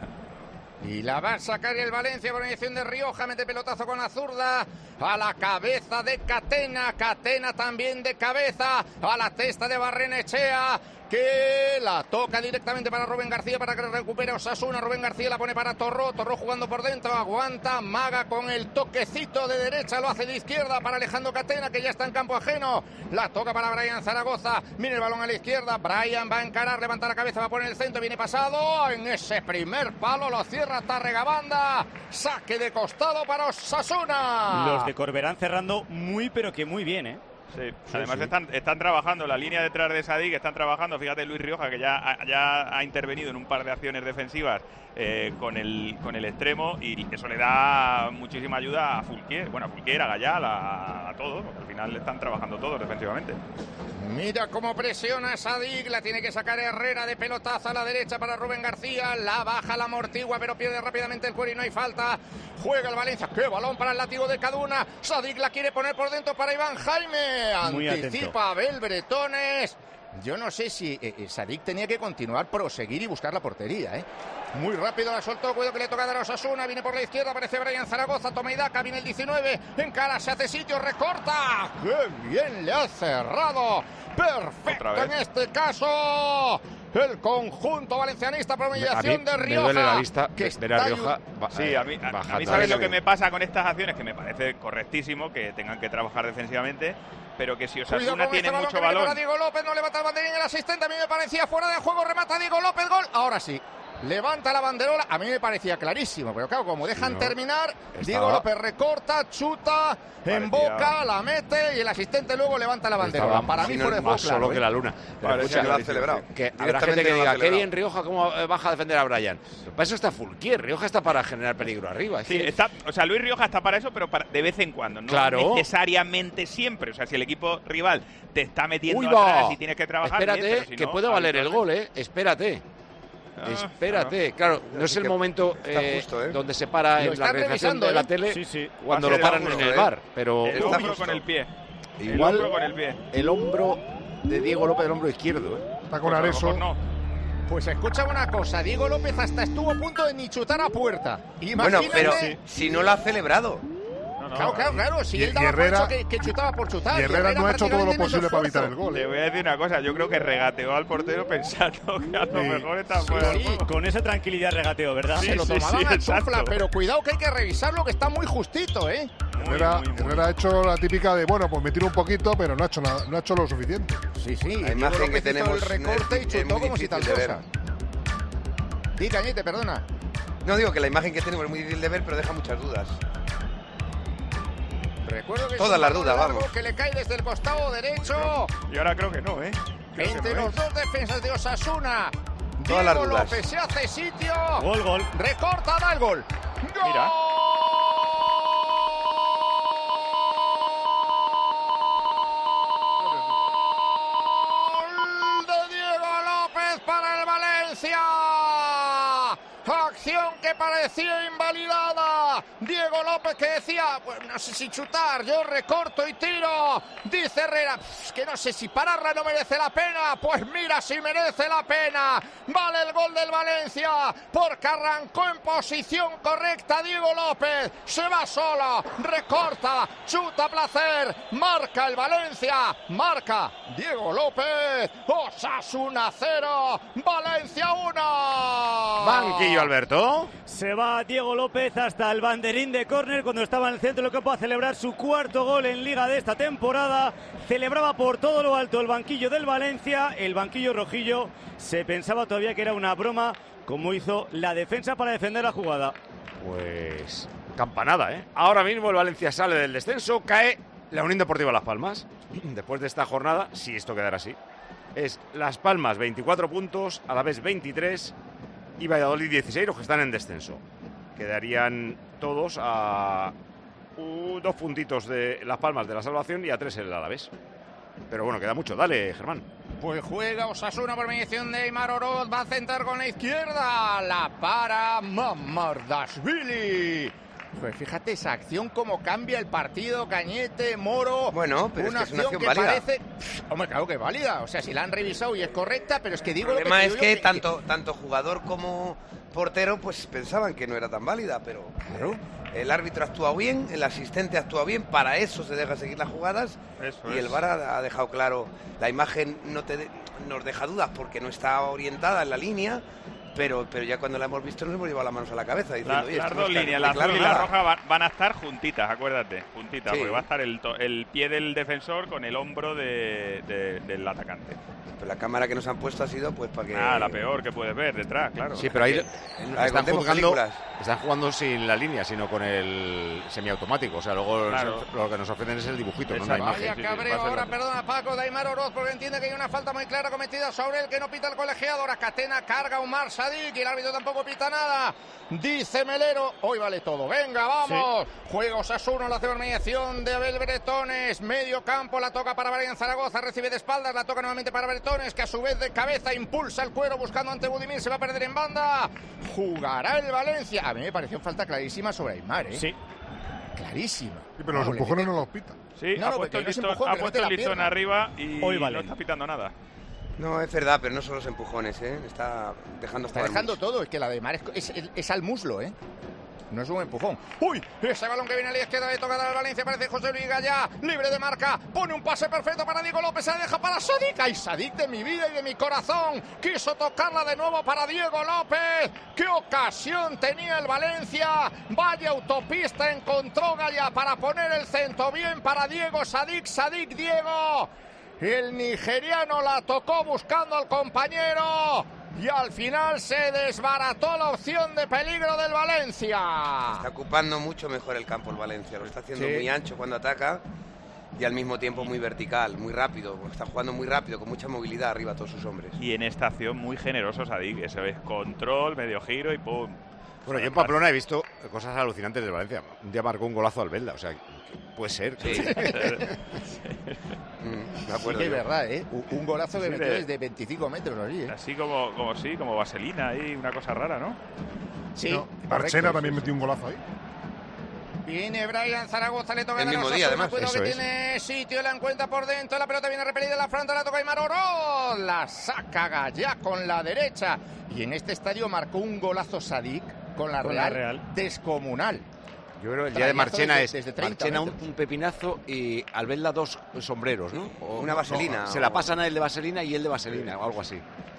Y la va a sacar el Valencia por mediación de Rioja, mete pelotazo con la zurda, a la cabeza de Catena, Catena también de cabeza, a la testa de Barrenechea, que la toca directamente para Rubén García para que recupere Osasuna. Rubén García la pone para Torró, Torró jugando por dentro, aguanta, maga con el toquecito de derecha, lo hace de izquierda para Alejandro Catena, que ya está en campo ajeno, la toca para Brian Zaragoza, mira el balón a la izquierda, Brian va a encarar, levanta la cabeza, va a poner el centro, viene pasado, en ese primer palo lo cierra Tarregabanda, saque de costado para Osasuna. Los de Corberán cerrando muy, pero que muy bien, ¿eh? Sí, además Están, están trabajando la línea detrás de Sadik, están trabajando, fíjate Luis Rioja, que ya, ha- ya ha intervenido en un par de acciones defensivas eh, con, el, con el extremo, y eso le da muchísima ayuda a Fulquier, bueno, a Fulquier, a Gallal, a, a todos, porque al final están trabajando todos defensivamente. Mira cómo presiona Sadik, la tiene que sacar Herrera de pelotazo a la derecha para Rubén García, la baja, la amortigua, pero pierde rápidamente el cuero y no hay falta. Juega el Valencia, qué balón para el látigo de Caduna, Sadik la quiere poner por dentro para Iván Jaime, Muy anticipa a Abel Bretones. Yo no sé si eh, eh, Sadik tenía que continuar, proseguir y buscar la portería, ¿eh? Muy rápido la soltó, cuidado que le toca dar a Osasuna, viene por la izquierda, aparece Brian Zaragoza, toma y daca, viene el diecinueve, encara, se hace sitio, recorta, ¡qué bien le ha cerrado! Perfecto en este caso, el conjunto valencianista por A mí mediación de me Rioja. duele la vista que ver a está Rioja ba- Sí, a mí, a, a bajando. mí sabes lo que me pasa con estas acciones, que me parece correctísimo que tengan que trabajar defensivamente, pero que si Cuidado Osasuna con tiene este balón mucho que viene balón... para Diego López, no levanta el banderín el asistente, a mí me parecía fuera de juego, remata Diego López, gol, ahora sí. levanta la banderola. A mí me parecía clarísimo, pero claro, como dejan No, terminar, estaba- Diego López recorta, chuta, emboca, la mete y el asistente luego levanta la banderola. Estaba Para mí fuera de juego más solo claro, que ¿eh? la luna. Pero Parecía escucha, que lo ha celebrado. que habrá Directamente gente que lo ha diga, qué celebrado. bien Rioja, cómo baja a defender a Brian. Para eso está Fulquier, Rioja está para generar peligro arriba. es Sí, que- está, o sea, Luis Rioja está para eso, pero para, de vez en cuando, no Claro. necesariamente siempre. O sea, si el equipo rival te está metiendo Uy, va. atrás y tienes que trabajar, bien, Espérate, pero si que no, puede valer el habitualmente- gol, ¿eh? Espérate. Ah, Espérate, claro, no es Así el que momento está eh, justo, ¿eh? donde se para Lo en la están realización revisando, de la ¿eh? tele Sí, sí. cuando Va a lo ser paran el en hombro, el ¿eh? bar. Pero El Está hombro justo. con el pie. El igual hombro con el pie. el hombro de Diego López, el hombro izquierdo, ¿eh? Está con Pues a lo Areso. mejor no. Pues escucha una cosa, Diego López hasta estuvo a punto de ni chutar a puerta. Bueno, Imagínate. pero si no lo ha celebrado. No, no, Claro, claro, claro. Si Y- él daba y Herrera- por hecho que, que chutaba por chutar. Y Herrera no ha hecho todo lo prácticamente posible no para hizo evitar el gol. Te ¿eh? voy a decir una cosa, yo creo que regateó al portero pensando que a lo Sí. mejor está Sí, fuera del sí. juego. Con esa tranquilidad regateo, ¿verdad? Sí, Se lo sí, tomaban sí, a exacto. chufla, pero cuidado que hay que revisarlo, que está muy justito, ¿eh? Muy, Herrera, muy, muy. Herrera ha hecho la típica de, bueno, pues me tiro un poquito, pero no ha hecho, nada- no ha hecho lo suficiente. Sí, sí. La Diego imagen López que hizo tenemos el recorte y es chutó muy como si tal difícil de cosa. ver. Di, Cañete, perdona. No digo que la imagen que tenemos es muy difícil de ver, pero deja muchas dudas. Recuerdo que es Todas un las balón dudas, largo vamos. que le cae desde el costado derecho. Y ahora creo que no, ¿eh? Creo que Entre no, ¿eh? los dos defensas de Osasuna. Todas las Diego dudas. López se hace sitio. Gol, gol. Recorta, da el gol. Mira. ¡Gol de Diego López para el Valencia! Acción que parecía invalidada. Diego López que decía, pues no sé si chutar, yo recorto y tiro. Dice Herrera, "Pff, que no sé si pararla no merece la pena". Pues mira si merece la pena. Vale el gol del Valencia porque arrancó en posición correcta Diego López. Se va solo, recorta, chuta a placer. Marca el Valencia, marca Diego López. Osasuna cero, Valencia uno. Banquillo, Alberto. Se va Diego López hasta el banderín de córner cuando estaba en el centro del campo a celebrar su cuarto gol en Liga de esta temporada. Celebraba por todo lo alto el banquillo del Valencia, el banquillo rojillo. Se pensaba todavía que era una broma, como hizo la defensa para defender la jugada. Pues campanada, ¿eh? Ahora mismo el Valencia sale del descenso, cae la Unión Deportiva Las Palmas. Después de esta jornada, si esto quedara así, es Las Palmas veinticuatro puntos, Alavés veintitrés y Valladolid dieciséis, los que están en descenso. Quedarían todos a uh, dos puntitos de Las Palmas de la salvación y a tres el Alavés. Pero bueno, queda mucho. Dale, Germán. Pues juega Osasuna por mediación de Aimar Oroz, va a centrar con la izquierda, la para Mamardashvili. Pues fíjate esa acción, cómo cambia el partido, Cañete, Moro. Bueno, pero una es que es una acción que válida. parece... Pff, hombre, claro que es válida, o sea, si la han revisado y es correcta, pero es que digo El lo problema que es te que digo, tanto, tanto jugador como portero pues pensaban que no era tan válida, pero Claro. el árbitro actúa bien, el asistente actúa bien, para eso se deja seguir las jugadas. Eso Y es. el V A R ha ha dejado claro, la imagen no te de- nos deja dudas porque no está orientada en la línea, pero, pero ya cuando la hemos visto nos hemos llevado las manos a la cabeza diciendo, La- "Oye, las esto no dos está líneas, muy la claro azul y la nada". roja van, van a estar juntitas, acuérdate, juntitas, Sí. porque va a estar el, to- el pie del defensor con el hombro de- de- del atacante. Pero la cámara que nos han puesto ha sido pues para que... Ah, la peor que puedes ver detrás, claro. Sí, pero ahí Ah, están contemos jugando, películas. están jugando sin la línea, sino con el semiautomático. O sea, luego Claro. lo que nos ofrecen es el dibujito, no una Exacto. imagen. Vaya sí, sí, cabreo va a ser ahora, lo- perdona Paco, de Aimar Oroz, porque entiende que hay una falta muy clara cometida sobre él, que no pita el colegiado. Ahora Catena carga Umar Sadik y el árbitro tampoco pita nada. Dice Melero, hoy vale todo. Venga, vamos. Juega Osasuna, la hace mediación de Abel Bretones. Medio campo, la toca para Brian Zaragoza, recibe de espaldas, la toca nuevamente para Bretones, que a su vez de cabeza impulsa el cuero buscando ante Budimir, se va a perder en banda. Jugará el Valencia. A mí me pareció falta clarísima sobre Aimar, ¿eh? Sí. Clarísima. Sí, pero los Vamos, le empujones mete- no los pita. Sí, No, ha no, puesto el porque no es listón, empujón, ha que le puesto mete el la listón pierna. arriba y Hoy no vale. está pitando nada. No, es verdad, pero no son los empujones, ¿eh? Está dejando Está jugar dejando mucho. todo, es que la de Mar es, es- es al muslo, ¿eh? No es un empujón. ¡Uy! Ese balón que viene a la izquierda de tocada al Valencia, parece José Luis Gallá, libre de marca, pone un pase perfecto para Diego López, se la deja para Sadik. ¡Ay, Sadik de mi vida y de mi corazón! Quiso tocarla de nuevo para Diego López. ¡Qué ocasión tenía el Valencia! Vaya autopista encontró Gallá para poner el centro bien para Diego Sadik. Sadik, Diego. El nigeriano la tocó buscando al compañero. y al final se desbarató la opción de peligro del Valencia. Está ocupando mucho mejor el campo el Valencia, lo está haciendo Sí. muy ancho cuando ataca y al mismo tiempo muy vertical, muy rápido, está jugando muy rápido, con mucha movilidad arriba a todos sus hombres. Y en esta acción muy generoso Sadik, eso es control, medio giro y pum. Bueno, yo en Pamplona he visto cosas alucinantes del Valencia. Un día marcó un golazo al Belda, o sea, puede ser. Sí. Mm, me acuerdo sí, que es verdad, ¿eh? Un, un golazo que Sí, metió de- desde veinticinco metros, así, ¿eh? Así como, como sí, como vaselina ahí, una cosa rara, ¿no? Sí, No, Marchena también metió un golazo ahí. Viene Brian Zaragoza, le toca El dar a mismo Osasuna, día, además. cuidado Eso que es. tiene sitio, la encuentra por dentro, la pelota viene repelida en la frontal, la toca Aimar Oroz, la saca Gallá con la derecha. Y en este estadio marcó un golazo Sadik con la, Con Real, la Real. descomunal. Yo creo que el día de Trayazo Marchena desde- es desde treinta Marchena un, metros. un pepinazo y Albelda dos sombreros, ¿no? O- Una vaselina, no, se o- la pasan a él de vaselina y él de vaselina, o algo así.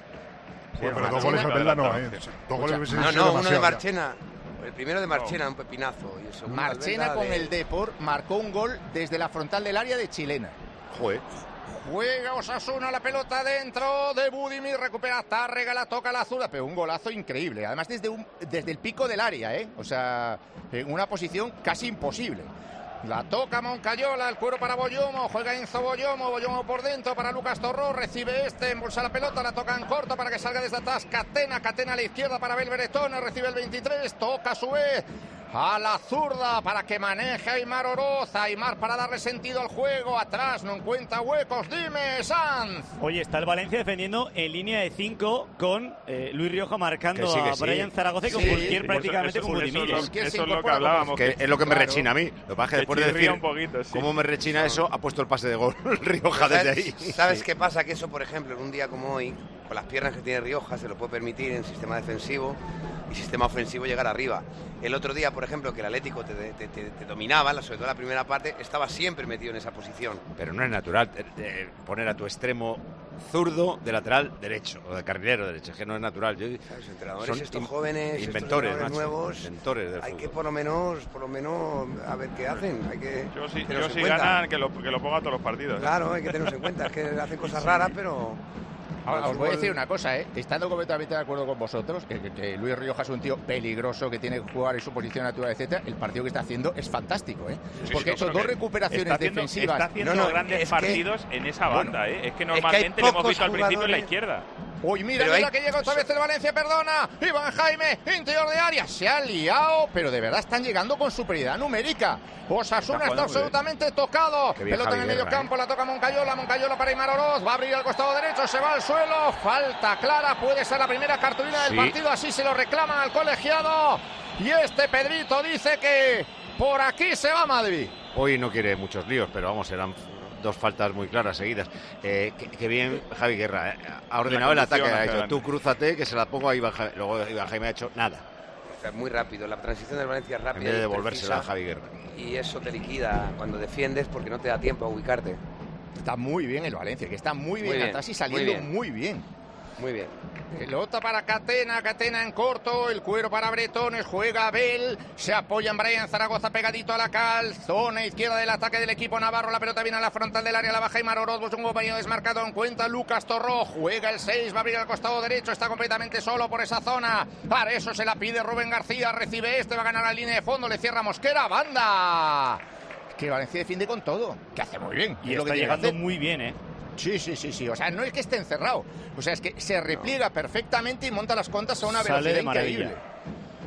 Bueno, pero dos goles al Belda no, ¿eh? Dos goles hubiesen No, sido no, uno de demasiado, ya. Marchena. El primero de Marchena, un pepinazo. Y el segundo Marchena Albelda con de- el Depor marcó un gol desde la frontal del área de Chilena. Joder. Juega Osasuna la pelota dentro de Budimir, recupera Tárrega, la toca la zurda, pero un golazo increíble. Además desde, un, desde el pico del área, ¿eh? O sea, en una posición casi imposible. La toca Moncayola, el cuero para Boyomo, juega Enzo Boyomo, Boyomo por dentro para Lucas Torró, recibe este, embolsa la pelota, la toca en corto para que salga desde atrás Catena, Catena a la izquierda para Abel Beretones, recibe el veintitrés, toca a su vez a la zurda para que maneje a Aimar Oroz, Aimar para darle sentido al juego, atrás no encuentra huecos, dime Sanz. Oye, está el Valencia defendiendo en línea de cinco con eh, Luis Rioja marcando Que sí, que a sí. Brian Zaragoza y con Sí, Burquier sí, prácticamente eso- con eso- Budimir. eso- ¿eh? eso- eso es lo que hablábamos. Que es lo que me rechina a mí. Lo que pasa es que Te después de chirría decir un poquito, sí. cómo me rechina eso, ha puesto el pase de gol Rioja desde ahí. ¿Sabes, ¿Sabes qué pasa? Que eso, por ejemplo, en un día como hoy, con las piernas que tiene Rioja, se lo puede permitir en sistema defensivo y sistema ofensivo llegar arriba. El otro día, por ejemplo, que el Atlético te, te- te- te dominaba, sobre todo la primera parte, estaba siempre metido en esa posición. Pero no es natural eh, eh, poner a tu extremo zurdo de lateral derecho o de carrilero derecho, es que no es natural. Yo, Los entrenadores, son estos in- jóvenes, inventores, estos entrenadores macho, nuevos, inventores del hay fútbol. que por lo menos, por lo menos, a ver qué hacen. Hay que Yo sí, tenerlos yo en sí cuenta. ganan, que lo, que lo ponga a todos los partidos. ¿eh? Claro, hay que tenerlos en cuenta. Es que hacen cosas raras, pero... Ahora, el os voy a fútbol- decir una cosa, ¿eh? Estando completamente de acuerdo con vosotros, que, que- que Luis Rioja es un tío peligroso, que tiene que jugar en su posición natural, etcétera, el partido que está haciendo es fantástico, ¿eh? Sí, Porque sí, ha hecho pero dos que recuperaciones está haciendo, defensivas. Está haciendo No, no, grandes es que- partidos en esa Bueno, banda, ¿eh? Es que es que hay normalmente le hemos pocos visto al principio en la jugadores- izquierda. Uy, mira, Pero mira hay- que llega otra vez el Valencia, perdona. Iván Jaime, interior de área. Se ha liado, pero de verdad están llegando con superioridad numérica. Osasuna Está está, jugando muy absolutamente tocado. Qué bien Pelota en el Javi medio Guerra, campo, la toca Moncayola. Moncayola para Aimar Oroz. Va a abrir al costado derecho, se va al suelo. Falta clara, puede ser la primera cartulina del Sí. partido. Así se lo reclaman al colegiado. Y este Pedrito dice que por aquí se va Madrid. Hoy no quiere muchos líos, pero vamos, eran dos faltas muy claras seguidas. Eh, que, que bien Javi Guerra eh, ha ordenado el La ataque, conducción ha hacia dicho, tú adelante. crúzate, que se la pongo a Iván Jaime. Luego Iván Jaime ha hecho nada. O sea, muy rápido. La transición del Valencia es rápida. En vez de y devolvérsela a precisa, Javi Guerra. Y eso te liquida cuando defiendes porque no te da tiempo a ubicarte. Está muy bien el Valencia, que está muy bien, Muy bien, atrás y muy saliendo bien. muy bien. Muy bien. Pelota para Catena, Catena en corto, el cuero para Bretones, juega Abel, se apoya en Brian Zaragoza pegadito a la cal, zona izquierda del ataque del equipo navarro, la pelota viene a la frontal del área, la baja y Maroroz, un compañero desmarcado en cuenta, Lucas Torró, juega el seis, va a abrir al costado derecho, está completamente solo por esa zona, para eso se la pide Rubén García, recibe este, va a ganar la línea de fondo, le cierra Mosquera, banda. Que Valencia defiende con todo, que hace muy bien. Y es lo está que tiene que llegando hacer. muy bien, ¿eh? Sí, sí, sí, sí. O sea, no es que esté encerrado. O sea, es que se repliega perfectamente y monta las contas a una Sale velocidad de maravilla. increíble.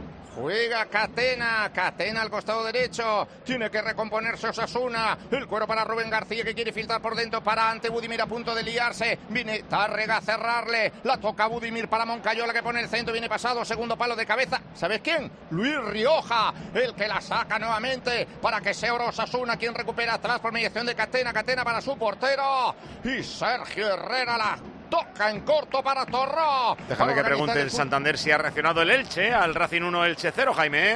Juega Catena, Catena al costado derecho, tiene que recomponerse Osasuna, el cuero para Rubén García que quiere filtrar por dentro para ante Budimir a punto de liarse, viene Tárrega a cerrarle, la toca Budimir para Moncayola que pone el centro, viene pasado, segundo palo de cabeza, ¿sabes quién? Luis Rioja, el que la saca nuevamente para que sea Osasuna quien recupera atrás por mediación de Catena, Catena para su portero y Sergio Herrera la toca en corto para Torró. Déjame que Para pregunte organizar el Santander si ha reaccionado el Elche al Racing uno Elche cero, Jaime.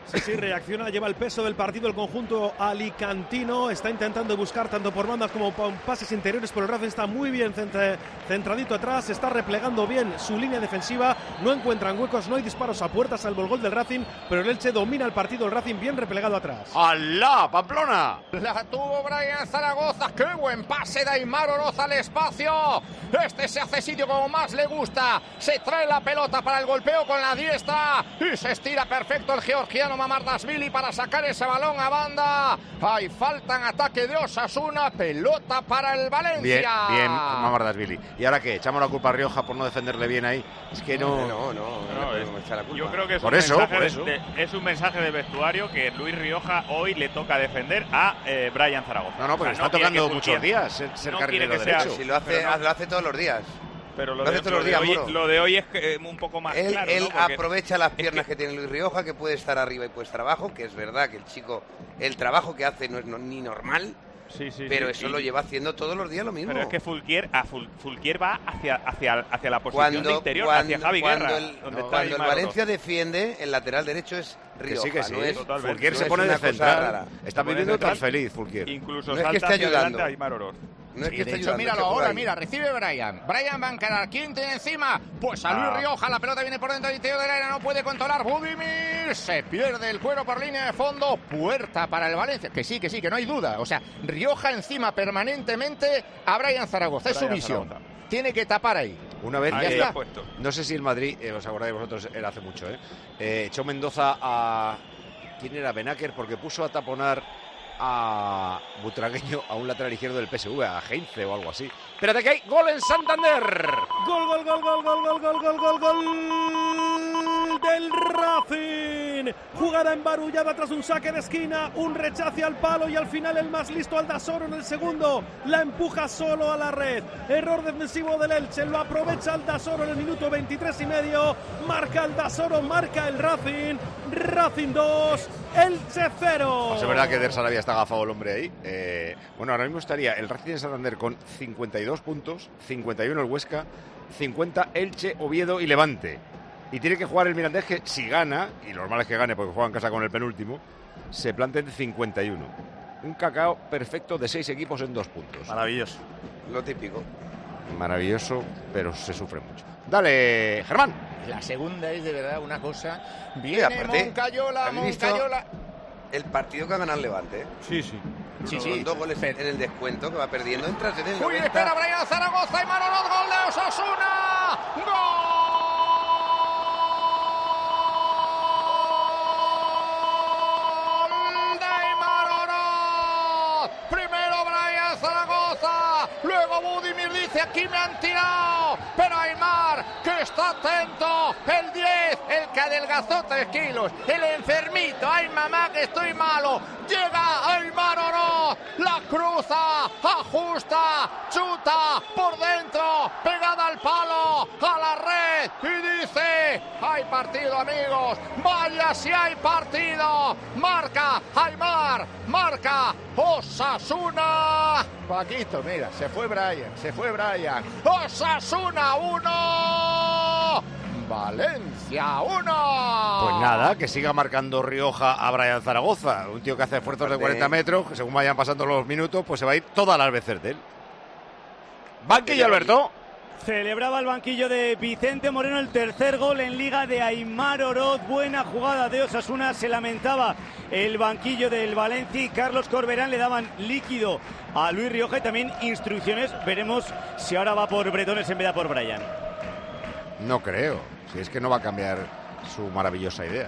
Sí, sí, reacciona, lleva el peso del partido el conjunto alicantino, está intentando buscar tanto por bandas como por pases interiores, pero el Racing está muy bien centradito atrás, está replegando bien su línea defensiva, no encuentran huecos, no hay disparos a puerta salvo el gol del Racing, pero el Elche domina el partido, el Racing bien replegado atrás. ¡Alá, Pamplona! La tuvo Brian Zaragoza, qué buen pase de Aimar Oroz al espacio. Este se hace sitio como más le gusta, se trae la pelota para el golpeo con la diestra y se estira perfecto el georgiano Mamardashvili para sacar ese balón a banda. Hay falta en ataque de Osasuna, pelota para el Valencia. Bien, bien, Mamardashvili. ¿Y ahora qué? ¿Echamos la culpa a Rioja por no defenderle bien ahí? Es que no... No, no, no, no es, echar la culpa. Yo creo que es, por un eso, mensaje por de, eso. De, es un mensaje de vestuario que Luis Rioja hoy le toca defender a eh, Brian Zaragoza. No, no, pero o sea, está no tocando muchos días ser, ser no carrilero quiere que sea, derecho. Si lo hace, no, lo hace todos los días. Pero lo, lo de, hace todos lo, los de días, hoy, Moro. lo de hoy es eh, un poco más él, claro. Él ¿no? Porque aprovecha las piernas es que... que tiene Luis Rioja, que puede estar arriba y puede estar abajo, que es verdad que el chico, el trabajo que hace no es no, ni normal. Sí, sí, pero sí, eso sí. lo lleva haciendo todos los días lo mismo. Pero es que Fulquier, a Ful, Fulquier va hacia, hacia, hacia la posición cuando, de interior, cuando, hacia Javi cuando Guerra. El, donde no, está cuando el Aimar Valencia Oroz. defiende, el lateral derecho es Rioja. Que sí, que sí. No es, Fulquier no se es pone una de cosa central. rara. Está viviendo tan feliz, Fulquier. Incluso no es salta que esté hacia ayudando. adelante a Aimar Oroz. No es Sí, que de esté hecho, ayudando, míralo es que por ahora, ahí. mira, recibe Brian. Brian va a encarar. ¿Quién tiene encima? Pues a Luis Ah. Rioja. La pelota viene por dentro del interior del área. No puede controlar. Budimir se pierde el cuero por línea de fondo. Puerta para el Valencia. Que sí, que sí, que no hay duda. O sea, Rioja encima permanentemente a Brian Zaragoza. Es su Brian misión. Zaragoza. Tiene que tapar ahí. Una vez, Ahí eh, está puesto. no sé si el Madrid, eh, os acordáis vosotros, era hace mucho, ¿eh? eh echó Mendoza a... ¿Quién era? Benaker, porque puso a taponar a Butragueño, a un lateral izquierdo del P S V, a Heinze o algo así. Espérate que hay gol en Santander. Gol, gol, gol, gol, gol, gol, gol, gol, gol, gol del Racing. Jugada embarullada tras un saque de esquina, un rechace al palo y al final el más listo Aldasoro en el segundo. La empuja solo a la red. Error defensivo del Elche, lo aprovecha Aldasoro en el minuto veintitrés y medio. Marca Aldasoro, marca el Racing. Racing dos, Elche cero. Pues es verdad que Der Sarabia está agafado el hombre ahí. Eh, bueno, ahora mismo estaría el Racing de Santander con cincuenta y dos puntos, cincuenta y uno el Huesca, cincuenta Elche, Oviedo y Levante. Y tiene que jugar el Mirandés, que si gana, y lo normal es que gane porque juega en casa con el penúltimo, se plante en cincuenta y uno. Un cacao perfecto de seis equipos en dos puntos. Maravilloso. Lo típico. Maravilloso, pero se sufre mucho. Dale, Germán. La segunda es de verdad una cosa. Y Viene aparte, Moncayola, ¿habéis visto Moncayola. el partido que ha ganado el Levante? ¿eh? Sí, sí. Sí, Con sí. dos goles en el descuento que va perdiendo. Entras en el Uy, noventa. espera Brian Zaragoza y Manolo, gol de Osasuna. ¡Gol! De Aimar Oroz. Primero Brian Zaragoza, luego Budimir dice aquí me han tirado, pero Aimar que está atento, el diez, el que adelgazó tres kilos, el enfermito, ay mamá que estoy malo, llega Aimar Oroz, la cruza, ajusta, chuta por dentro, pegada al palo, a la red y dice, hay partido amigos, vaya si hay partido, marca Aimar, marca Osasuna. Paquito, mira, se fue Brian, se fue Brian. Osasuna uno, Valencia uno. Pues nada, que siga marcando Rioja a Brian Zaragoza, un tío que hace esfuerzos de cuarenta metros, que según vayan pasando los minutos, pues se va a ir todas las veces de él. Banquillo, Alberto. Celebraba el banquillo de Vicente Moreno el tercer gol en Liga de Aimar Oroz. Buena jugada de Osasuna. Se lamentaba el banquillo del Valencia y Carlos Corberán le daban líquido a Luis Rioja y también instrucciones. Veremos si ahora va por Bretones en vez de por Brian. No creo, si es que no va a cambiar su maravillosa idea.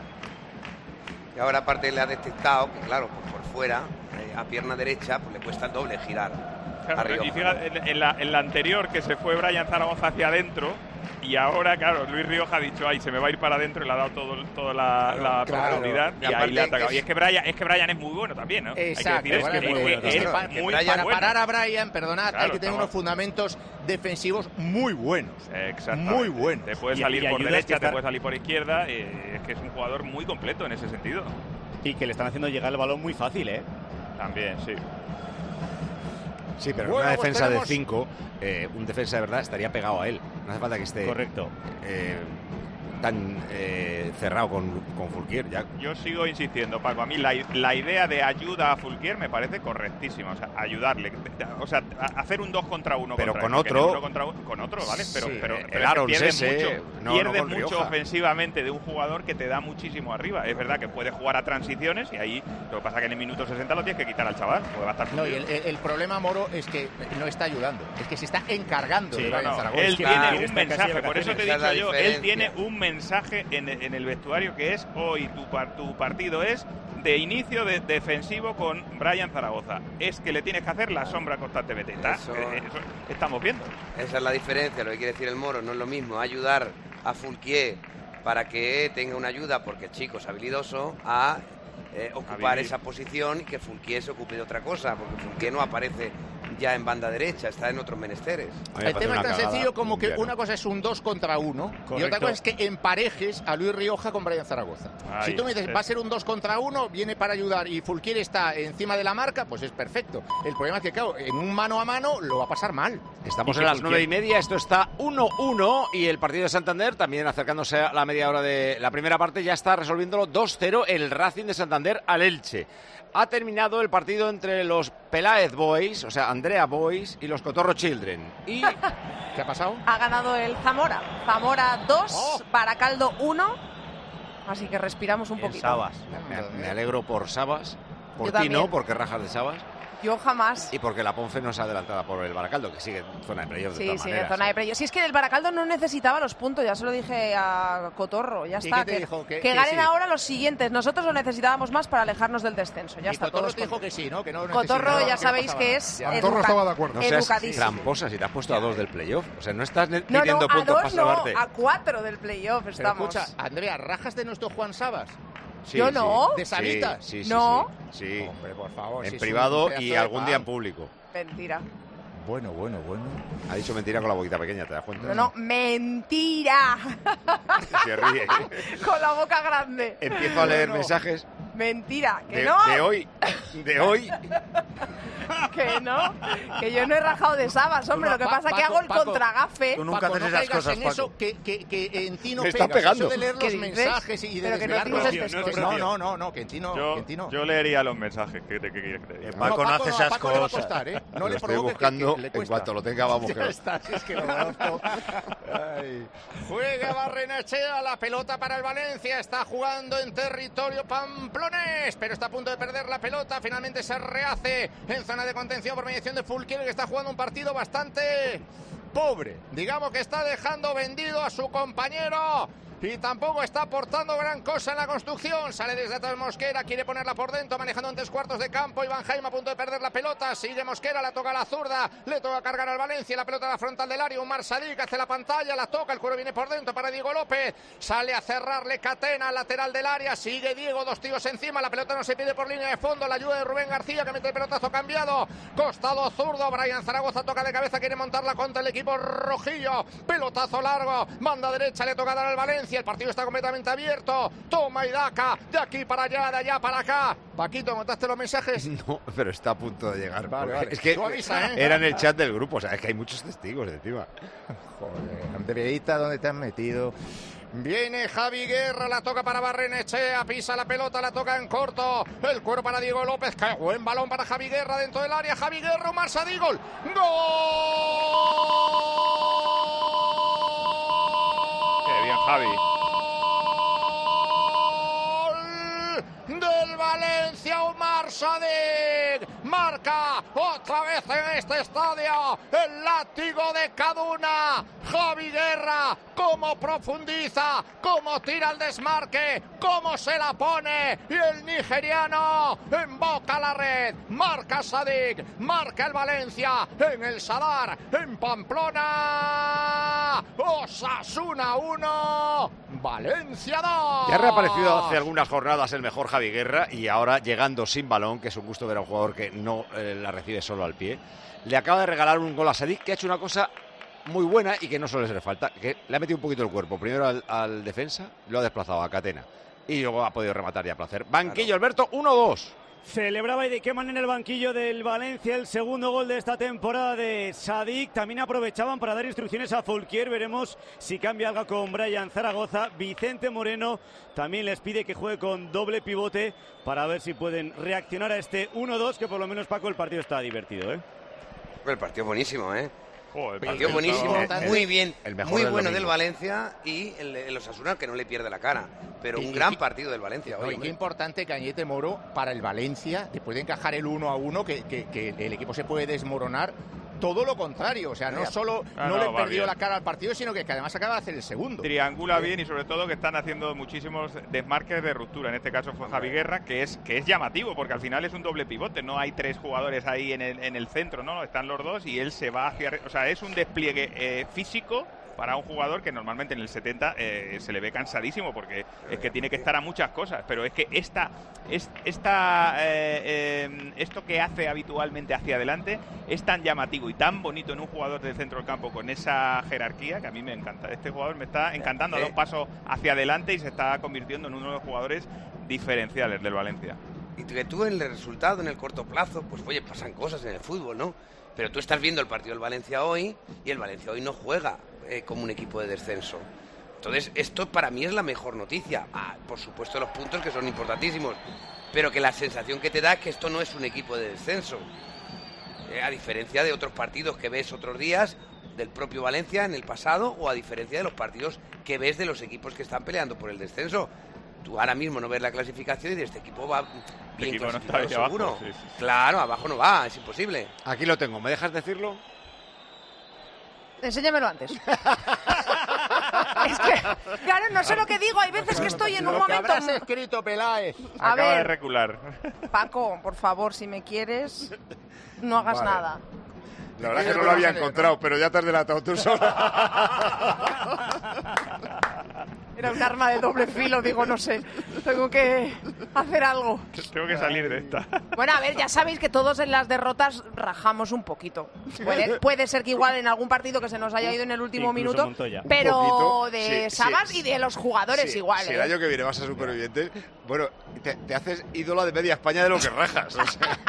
Y ahora aparte le ha detectado que claro, pues por fuera, eh, a pierna derecha, pues le cuesta el doble girar. Claro, y fíjate, en, en, la, en la anterior que se fue Brian Zaragoza hacia adentro y ahora, claro, Luis Rioja ha dicho, ay, se me va a ir para adentro y le ha dado todo, toda la, claro, la claro. profundidad y, Y ahí le ha atacado. es... Y es que, Brian, es que Brian es muy bueno también, ¿no? Exacto. Hay que decir, es que, muy bueno, es, es, claro. es muy para bueno. parar a Brian, perdonad, Claro, hay que tener estamos... unos fundamentos defensivos muy buenos. Exactamente. Muy buenos. Te puede Y- salir y por ayudas derecha, que estar- te puede salir por izquierda. Eh, es que es un jugador muy completo en ese sentido. Y que le están haciendo llegar el balón muy fácil, ¿eh? También, sí. Sí, pero Bueno, una pues defensa tenemos- de cinco, eh, un defensa de verdad estaría pegado a él. No hace falta que esté... Correcto. eh, tan eh, cerrado con, con Fulquier. Ya. Yo sigo insistiendo, Paco. A mí la, la idea de ayuda a Fulquier me parece correctísima. O sea, ayudarle. O sea, hacer un dos contra uno. Pero contra con él, otro. Uno contra uno, con otro, ¿vale? Pero, Sí, pero, el pero es que Arons pierde ese, mucho, no, pierde no con mucho Rioja. ofensivamente de un jugador que te da muchísimo arriba. Es verdad que puede jugar a transiciones y ahí lo que pasa es que en el minuto sesenta lo tienes que quitar al chaval, porque va a estar No, y fundido. el, el- el problema, Moro, es que no está ayudando. Es que se está encargando Sí, de no, Brian no, Zaragoza. él Es que- tiene Ah, un está mensaje, casi por eso te he esa es la dicho yo, él diferencia. tiene un mensaje en, en el vestuario que es hoy tu, par- tu partido es de inicio de, defensivo con Brian Zaragoza. Es que le tienes que hacer la sombra constantemente. Está- Eso- eh, eso estamos viendo. Esa es la diferencia, lo que quiere decir el Moro, no es lo mismo ayudar a Fulquier para que tenga una ayuda porque el chico es habilidoso a eh, ocupar vivir. esa posición y que Fulquier se ocupe de otra cosa, porque Fulquier no aparece ya en banda derecha, está en otros menesteres. El tema es tan sencillo como que una cosa es un dos contra uno y Correcto. otra cosa es que emparejes a Luis Rioja con Brian Zaragoza. Ahí, si tú me dices, es. va a ser un dos contra uno, viene para ayudar y Fulquier está encima de la marca, pues es perfecto. El problema es que, claro, en un mano a mano lo va a pasar mal. Estamos Y en que las nueve y media, esto está uno uno y el partido de Santander, también acercándose a la media hora de la primera parte, ya está resolviéndolo dos cero el Racing de Santander al Elche. Ha terminado el partido entre los Peláez Boys, o sea, Andrea Boys y los Cotorro Children. ¿Y qué ha pasado? Ha ganado el Zamora. Zamora dos, Oh. Baracaldo uno. Así que respiramos un poquito. Me, me alegro por Sabas, por Yo ti también. no, porque rajas de Sabas, Yo jamás. y porque la Ponfe no es adelantada por el Baracaldo, que sigue en zona de playoff de Sí, todas sí, en maneras. zona de playoff. Si es que el Baracaldo no necesitaba los puntos, ya se lo dije a Cotorro, ya ¿Y está. qué te que dijo? Que- que que ganen sí. ahora los siguientes. Nosotros lo necesitábamos más para alejarnos del descenso. Ya Y está Cotorro todo. te dijo que sí, ¿no? Que no Cotorro necesitaba, ya que no sabéis pasaba que nada. es Ya. educa- No seas educadísimo. tramposa si te has puesto a dos del playoff. O sea, no estás ne- No, no, pidiendo a puntos para dos no, salvarte. a cuatro del playoff Pero estamos. escucha, Andrea, ¿rajas de nuestro Juan Sabas? Sí, Yo sí. no. ¿De Sabitas? Sí, sí, No. sí, sí. Sí. Hombre, por favor. En si es privado un pedazo y de algún día en pan. público. Mentira. Bueno, bueno, bueno. Ha dicho mentira con la boquita pequeña, ¿te das cuenta? No, no, mentira. Se ríe. Con la boca grande. Empiezo a leer No, no. mensajes Mentira, que de, no. de hoy, de hoy. Que no, que yo no he rajado de Sabas, hombre. Lo que Pa- pasa es que Paco, hago el Paco, contragafe. Tú nunca haces esas cosas, en eso que, que, que en ti no Me está pegas. pegando. Eso de leer ¿Qué los dices? mensajes y de Pero que no desvelarlos. dices que- esas que- cosas. no, no, no, no, que en ti no. Yo, que en ti no. yo leería los mensajes. ¿Qué, te- qué quieres que te diga? Paco no hace a esas Paco le va a cosas. costar, ¿eh? No Lo le estoy provoques, que- buscando, que le en cuesta. cuanto lo tenga vamos. Ya que- está, si es que lo conozco. Ay. Juega Barrenechea, la pelota para el Valencia, está jugando en territorio pamplonés, pero está a punto de perder la pelota, finalmente se rehace en zona de contención por mediación de Fulquier, que está jugando un partido bastante pobre, digamos que está dejando vendido a su compañero. Y tampoco está aportando gran cosa en la construcción. Sale desde atrás Mosquera, quiere ponerla por dentro, manejando en tres cuartos de campo. Iván Jaime a punto de perder la pelota. Sigue Mosquera, la toca a la zurda. Le toca cargar al Valencia, la pelota a la frontal del área. Umar Sadik hace la pantalla, la toca. El cuero viene por dentro para Diego López. Sale a cerrarle Catena, lateral del área. Sigue Diego, dos tiros encima. La pelota no se pide por línea de fondo. La ayuda de Rubén García, que mete el pelotazo cambiado. Costado zurdo. Brian Zaragoza toca de cabeza, quiere montarla contra el equipo rojillo. Pelotazo largo. Banda derecha, le toca dar al Valencia. El partido está completamente abierto. Toma y daca. De aquí para allá, de allá para acá. Paquito, ¿montaste los mensajes? No, pero está a punto de llegar. Vale, porque vale. Es que Tú avisa, ¿eh? era en el chat del grupo, o sea, es que hay muchos testigos de encima. Joder, Andreita, ¿dónde te has metido? Viene Javi Guerra, la toca para Barrenechea, pisa la pelota, la toca en corto. El cuero para Diego López, qué buen balón para Javi Guerra dentro del área. Javi Guerra, Omar Sadik, gol. ¡Gol! Qué bien, Javi. Del Valencia, Omar Sadik marca otra vez en este estadio el látigo de Kaduna. Javi Guerra, cómo profundiza, cómo tira el desmarque, cómo se la pone, y el nigeriano emboca la red. Marca Sadik, marca el Valencia en el Sadar, en Pamplona. Osasuna uno, Valencia dos. Ya ha reaparecido hace algunas jornadas el mejor Javi Guerra y ahora llegando sin balón, que es un gusto ver a un jugador que no eh, la recibe solo al pie. Le acaba de regalar un gol a Sadik, que ha hecho una cosa muy buena y que no suele ser falta, que le ha metido un poquito el cuerpo. Primero al, al defensa, lo ha desplazado a Catena y luego ha podido rematar y a placer. Banquillo, Alberto, uno dos. Celebraba y de qué manera en el banquillo del Valencia el segundo gol de esta temporada de Sadik. También aprovechaban para dar instrucciones a Folquier. Veremos si cambia algo con Brian Zaragoza. Vicente Moreno también les pide que juegue con doble pivote para ver si pueden reaccionar a este uno dos, que por lo menos, Paco, el partido está divertido, ¿eh? El partido buenísimo, ¿eh? Joder, el partido buenísimo, estaba... muy bien, el mejor muy del bueno domingo. del Valencia y el, el Osasuna, que no le pierde la cara. Pero un gran partido del Valencia hoy. Y qué importante Cañete Moro para el Valencia, después de encajar el uno a uno, que, que, que el equipo se puede desmoronar. Todo lo contrario, o sea, no solo Ah, no, no, le va perdió bien. la cara al partido, sino que, que además acaba de hacer el segundo. Triangula bien y sobre todo que están haciendo muchísimos desmarques de ruptura. En este caso fue Javi Guerra, que es que es llamativo porque al final es un doble pivote, no hay tres jugadores ahí en el, en el centro, no, están los dos y él se va hacia, o sea, es un despliegue eh, físico para un jugador que normalmente en el setenta eh, se le ve cansadísimo porque es que tiene que estar a muchas cosas, pero es que esta, es, esta eh, eh, esto que hace habitualmente hacia adelante es tan llamativo y tan bonito en un jugador del centro del campo con esa jerarquía que a mí me encanta. Este jugador me está encantando, a dos pasos hacia adelante y se está convirtiendo en uno de los jugadores diferenciales del Valencia. Y que tú en el resultado, en el corto plazo, pues oye, pasan cosas en el fútbol, ¿no? Pero tú estás viendo el partido del Valencia hoy y el Valencia hoy no juega eh, como un equipo de descenso. Entonces, esto para mí es la mejor noticia. Ah, por supuesto, los puntos que son importantísimos, pero que la sensación que te da es que esto no es un equipo de descenso. Eh, a diferencia de otros partidos que ves otros días, del propio Valencia en el pasado, o a diferencia de los partidos que ves de los equipos que están peleando por el descenso. Tú ahora mismo no ves la clasificación y de este equipo va bien equipo no clasificado, está ahí seguro. abajo, sí, sí, sí. Claro, abajo no va, es imposible. Aquí lo tengo, ¿me dejas decirlo? Enséñamelo antes. Es que, claro, no sé lo que digo. Hay veces que estoy en un Lo que momento... habrás escrito, Peláez. A Acaba ver. de recular. Paco, por favor, si me quieres, no hagas Vale. nada. La verdad es que no lo había encontrado, pero ya te has delatado tú sola. Era un arma de doble filo, digo, no sé. Tengo que hacer algo. Tengo que salir de esta. Bueno, a ver, ya sabéis que todos en las derrotas rajamos un poquito. Puede, puede ser que igual en algún partido que se nos haya ido en el último Incluso minuto, Montoya. pero Un poquito, de sí, Sabas sí. y de los jugadores Sí, igual. Si ¿eh? el año que viene vas a Supervivientes, bueno, te, te haces ídola de media España de lo que rajas. O sea.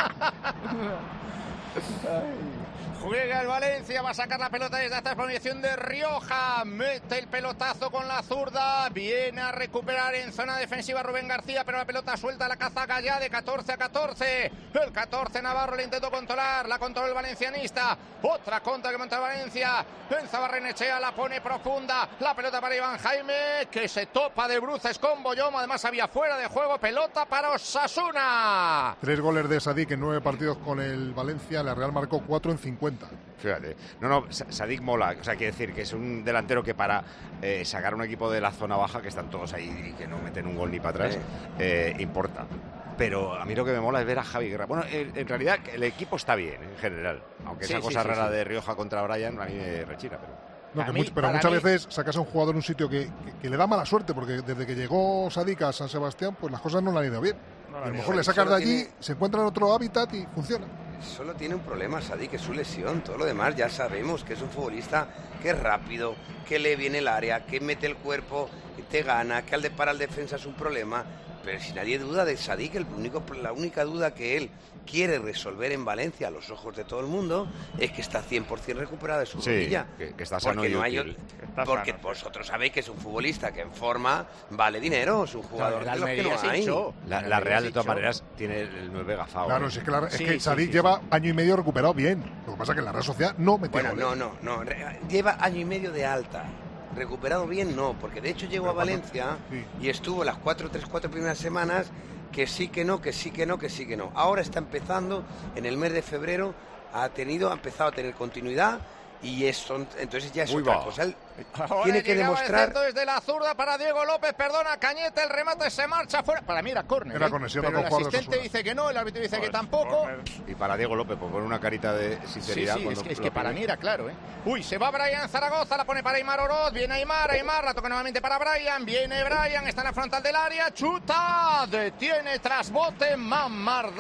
Juega el Valencia, va a sacar la pelota desde esta proyección de Rioja. Mete el pelotazo con la zurda. Viene a recuperar en zona defensiva Rubén García, pero la pelota suelta, la cazaca ya de catorce a catorce. El catorce Navarro le intentó controlar, la controló el valencianista. Otra contra que monta el Valencia. Enza Barrenechea, la pone profunda. La pelota para Iván Jaime, que se topa de bruces con Boyom. Además había fuera de juego, pelota para Osasuna. Tres goles de Sadik en nueve partidos con el Valencia. La Real marcó cuatro en cincuenta. Fíjate, no, no, Sa- Sadik mola, o sea, quiere decir que es un delantero que para eh, sacar un equipo de la zona baja, que están todos ahí y que no meten un gol ni para atrás, Sí. eh, importa. Pero a mí lo que me mola es ver a Javi Guerra. Bueno, en, en realidad el equipo está bien en general, aunque Sí, esa sí, cosa sí, rara sí. de Rioja contra Brian a mí me rechina, pero... No, A que mí- much- pero para muchas mí- veces sacas a un jugador en un sitio que, que- que le da mala suerte, porque desde que llegó Sadik a San Sebastián, pues las cosas no le han ido bien. No le Y a han lo ido mejor bien. le sacas de Solo allí, tiene- se encuentra en otro hábitat y funciona. Solo tiene un problema, Sadik, que es su lesión. Todo lo demás ya sabemos que es un futbolista que es rápido, que le viene el área, que mete el cuerpo, que te gana, que al de para el defensa es un problema. Pero si nadie duda de Sadik, el único, la única duda que él quiere resolver en Valencia a los ojos de todo el mundo es que está cien por ciento recuperado de su Sí, rodilla. que- que está sano Porque y no hay útil. ot- Está porque sano, sí. vosotros sabéis que es un futbolista que en forma vale dinero, es un jugador la de los que Almería no se hay. hinchó. La, La la Real, de Almería todas se maneras, tiene el nueve gafado. Claro, ¿eh? si es que, la- es Sí, que sí, Sadik sí, lleva sí. año y medio recuperado bien. Lo que pasa es que en la Real Sociedad no metió Bueno, goles. no, no, no. Re- Lleva año y medio de alta. Recuperado bien, no, porque de hecho llegó Pero a cuando- Valencia sí. y estuvo las cuatro, tres, cuatro primeras semanas que sí, que no, que sí, que no, que sí, que no. Ahora está empezando, en el mes de febrero, ha tenido, ha empezado a tener continuidad y eso, entonces ya es Uy, otra va. cosa. Él Ahora tiene que llegaba el demostrar... centro desde la zurda para Diego López, perdona, Cañete, el remate se marcha fuera. Para mí era córner. Era ¿eh? córner, sí, pero era el con jugador de asistente Osasuna. dice que no, el árbitro dice que Pues, tampoco. córner. Y para Diego López, por poner una carita de Sí, sinceridad. sí, es cuando que, es lo que para pide. mí era claro, ¿eh? Uy, se va Brian Zaragoza, la pone para Aymar Oroz, viene Aymar, Aymar, la toca nuevamente para Brian, viene Brian, está en la frontal del área, chuta, detiene tras bote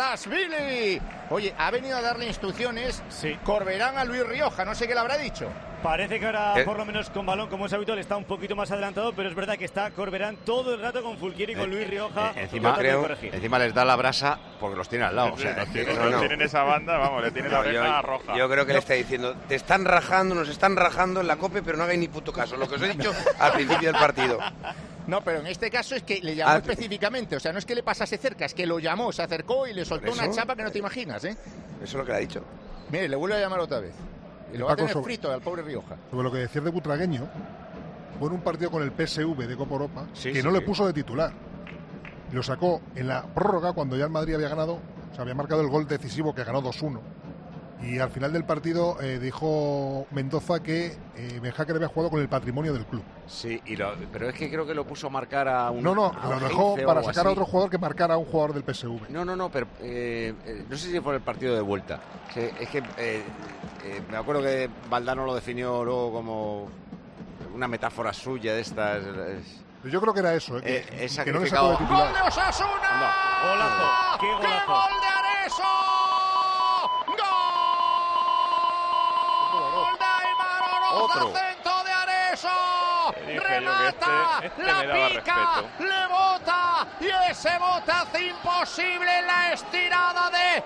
Mamardashvili. Oye, ha venido a darle instrucciones Sí. Corberán a Luis Rioja, no sé qué le habrá dicho. Parece que ahora, ¿Qué? por lo menos con balón, como es habitual, está un poquito más adelantado, pero es verdad que está Corberán todo el rato con Fulquier y con Luis Rioja. Eh, encima, tratando de creo, corregir. encima les da la brasa porque los tiene al lado. O sea, Los es tiene, que- los no, no. tiene en esa banda, vamos, le tiene la No, oreja yo, roja. yo creo que le está diciendo, te están rajando, nos están rajando en la COPE, pero no hagáis ni puto caso. Lo que os he dicho al principio del partido. No, pero en este caso es que le llamó Ah, específicamente. O sea, no es que le pasase cerca, es que lo llamó, se acercó y le soltó ¿Por una eso? chapa que no te imaginas, ¿eh? Eso es lo que le ha dicho. Mire, le vuelve a llamar otra vez. Y Y lo va a Paco, tener sobre- frito al pobre Rioja. Sobre lo que decías de Butragueño, fue en un partido con el P S V de Copa Europa Sí, que sí, no le sí. puso de titular. Y lo sacó en la prórroga cuando ya el Madrid había ganado, o sea, había marcado el gol decisivo que ganó dos uno. Y al final del partido eh, dijo Mendoza que eh, Benjáquer había jugado con el patrimonio del club. Sí, y lo- pero es que creo que lo puso a marcar a un. No, no, a lo un dejó Heinze o para algo sacar a así. otro jugador que marcara a un jugador del P S V. No, no, no, pero eh, eh, no sé si fue el partido de vuelta. Que- es que eh, eh, me acuerdo que Valdano lo definió luego como una metáfora suya de estas. es- Yo creo que era eso, ¿eh? que, Eh, es que no le sacó de sacrificado. titular. ¡Gol de Osasuna! Golazo, qué ¡Qué golazo. gol de Areso! ¡Gol de Aimar Oroz! Otro. ¡Acento de Areso! Te dije yo que ¡Remata! este- este ¡La me daba pica! respeto. ¡Le bota! Y ese bote hace imposible la estirada de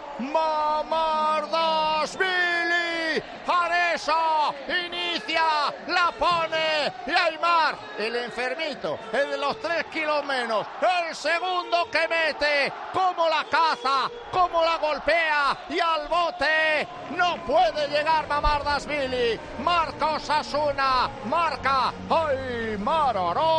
Mamardashvili. Areso inicia, la pone y Aimar, el enfermito, el de los tres kilos menos, el segundo que mete, como la caza, como la golpea y al bote no puede llegar Mamardashvili. Marca Osasuna, marca Aimar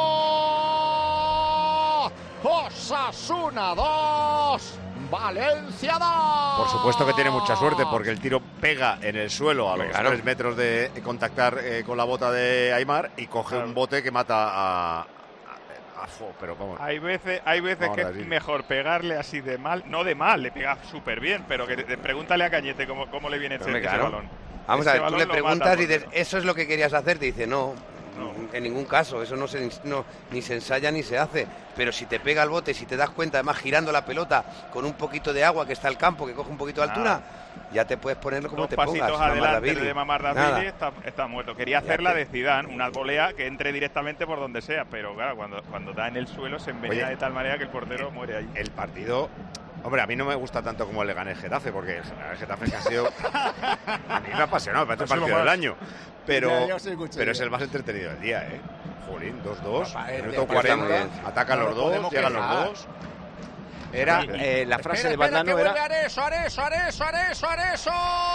Oroz. Osasuna dos, Valencia dos. Por supuesto que tiene mucha suerte porque el tiro pega en el suelo a los Claro. tres metros de contactar eh, con la bota de Aimar y coge un bote que mata a. a, a Fo, pero vamos. Hay veces, hay veces Vamos que a es decir. mejor pegarle así de mal, no de mal, le pega súper bien, pero que te- pregúntale a Cañete cómo, cómo le viene ese, Hombre, ese claro. balón. Vamos Ese a ver, tú balón le lo mata preguntas y por dices, ¿eso es lo que querías hacer? Te dice, no, en ningún caso, eso no se, no, ni se ensaya ni se hace. Pero si te pega el bote, si te das cuenta, además girando la pelota con un poquito de agua que está el campo, que coge un poquito de altura, ya te puedes ponerlo como Dos te pasitos pongas. adelante Mamardashvili. de Mamardashvili está, está muerto. Quería Ya hacer la te- de Zidane, una volea que entre directamente por donde sea, pero claro, cuando, cuando da en el suelo se envenena Oye, de tal manera que el portero muere ahí. El partido. Hombre, a mí no me gusta tanto como el de Getafe, Getafe, porque el Getafe que ha sido. A mí me ha apasionado, me parece el Ha sido partido del más. año. Pero, Ya, ya os escuché, pero es ya. el más entretenido del día, ¿eh? Jolín, dos dos. Papá, este Minuto partido está muy cuarenta. bien. Atacan No los nos dos, podemos llegan quejar. los dos. Era eh, la frase Espera, de espera, Valdano que vuelve era. Areso, Areso, Areso, Areso, Areso.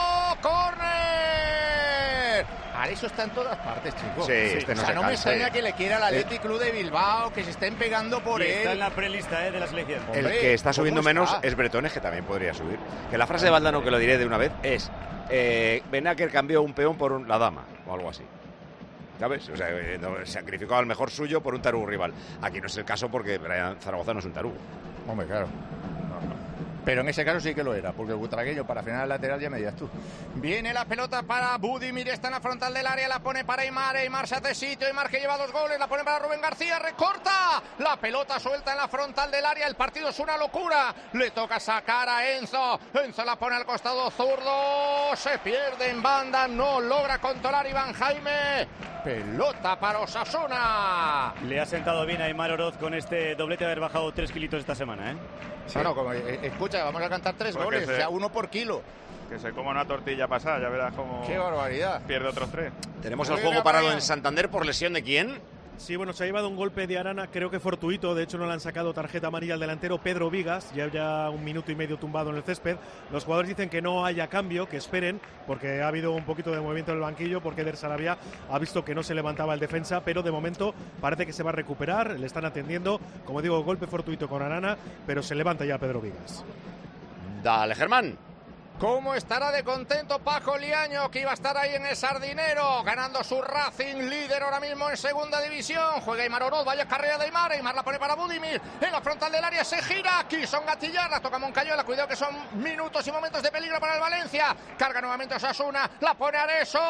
¡Corner! Areso está en todas partes, chicos. Sí, este no o sea, se no me cansa, extraña eh. que le quiera al Athletic Club de Bilbao, que se estén pegando por Y él. está en la prelista eh, de la selección. El Hombre, que está ¿cómo subiendo está? menos es Bretones, que también podría subir. Que la frase de Valdano, que lo diré de una vez, es: eh, Benaker cambió un peón por un- la dama, o algo así. ¿Sabes? O sea, eh, no, sacrificó al mejor suyo por un tarugo rival. Aquí no es el caso porque Brian Zaragoza no es un tarugo. Hombre, claro. Pero en ese caso sí que lo era, porque el butragueño para final lateral ya me dirás tú. Viene la pelota para Budimir, está en la frontal del área, la pone para Aimar, Aimar se hace sitio, Aimar que lleva dos goles, la pone para Rubén García, recorta, la pelota suelta en la frontal del área, el partido es una locura, le toca sacar a Enzo, Enzo la pone al costado zurdo, se pierde en banda, no logra controlar Iván Jaime, pelota para Osasuna. Le ha sentado bien a Aimar Oroz con este doblete de haber bajado tres kilitos esta semana, ¿eh? No, no, como, eh, escucha, vamos a cantar tres Porque goles, se- o sea, uno por kilo. Que se coma una tortilla pasada, ya verás cómo ¡Qué barbaridad! pierde otros tres. Tenemos el Juega juego parado Brian. en Santander por lesión de quién. Sí, bueno, se ha llevado un golpe de Arana, creo que fortuito. De hecho, no le han sacado tarjeta amarilla al delantero Pedro Vigas. Ya ya un minuto y medio tumbado en el césped. Los jugadores dicen que no haya cambio, que esperen, porque ha habido un poquito de movimiento en el banquillo, porque Eder Sarabia ha visto que no se levantaba el defensa, pero de momento parece que se va a recuperar. Le están atendiendo. Como digo, golpe fortuito con Arana, pero se levanta ya Pedro Vigas. Dale, Germán. ¿Cómo estará de contento Paco Liaño, que iba a estar ahí en el Sardinero, ganando su Racing, líder ahora mismo en segunda división? Juega Aimar Oroz, vaya carrera de Aimar, Aimar la pone para Budimir, en la frontal del área se gira, Quison Gatillar, la toca Moncayola, cuidado que son minutos y momentos de peligro para el Valencia, carga nuevamente Osasuna, la pone Areso,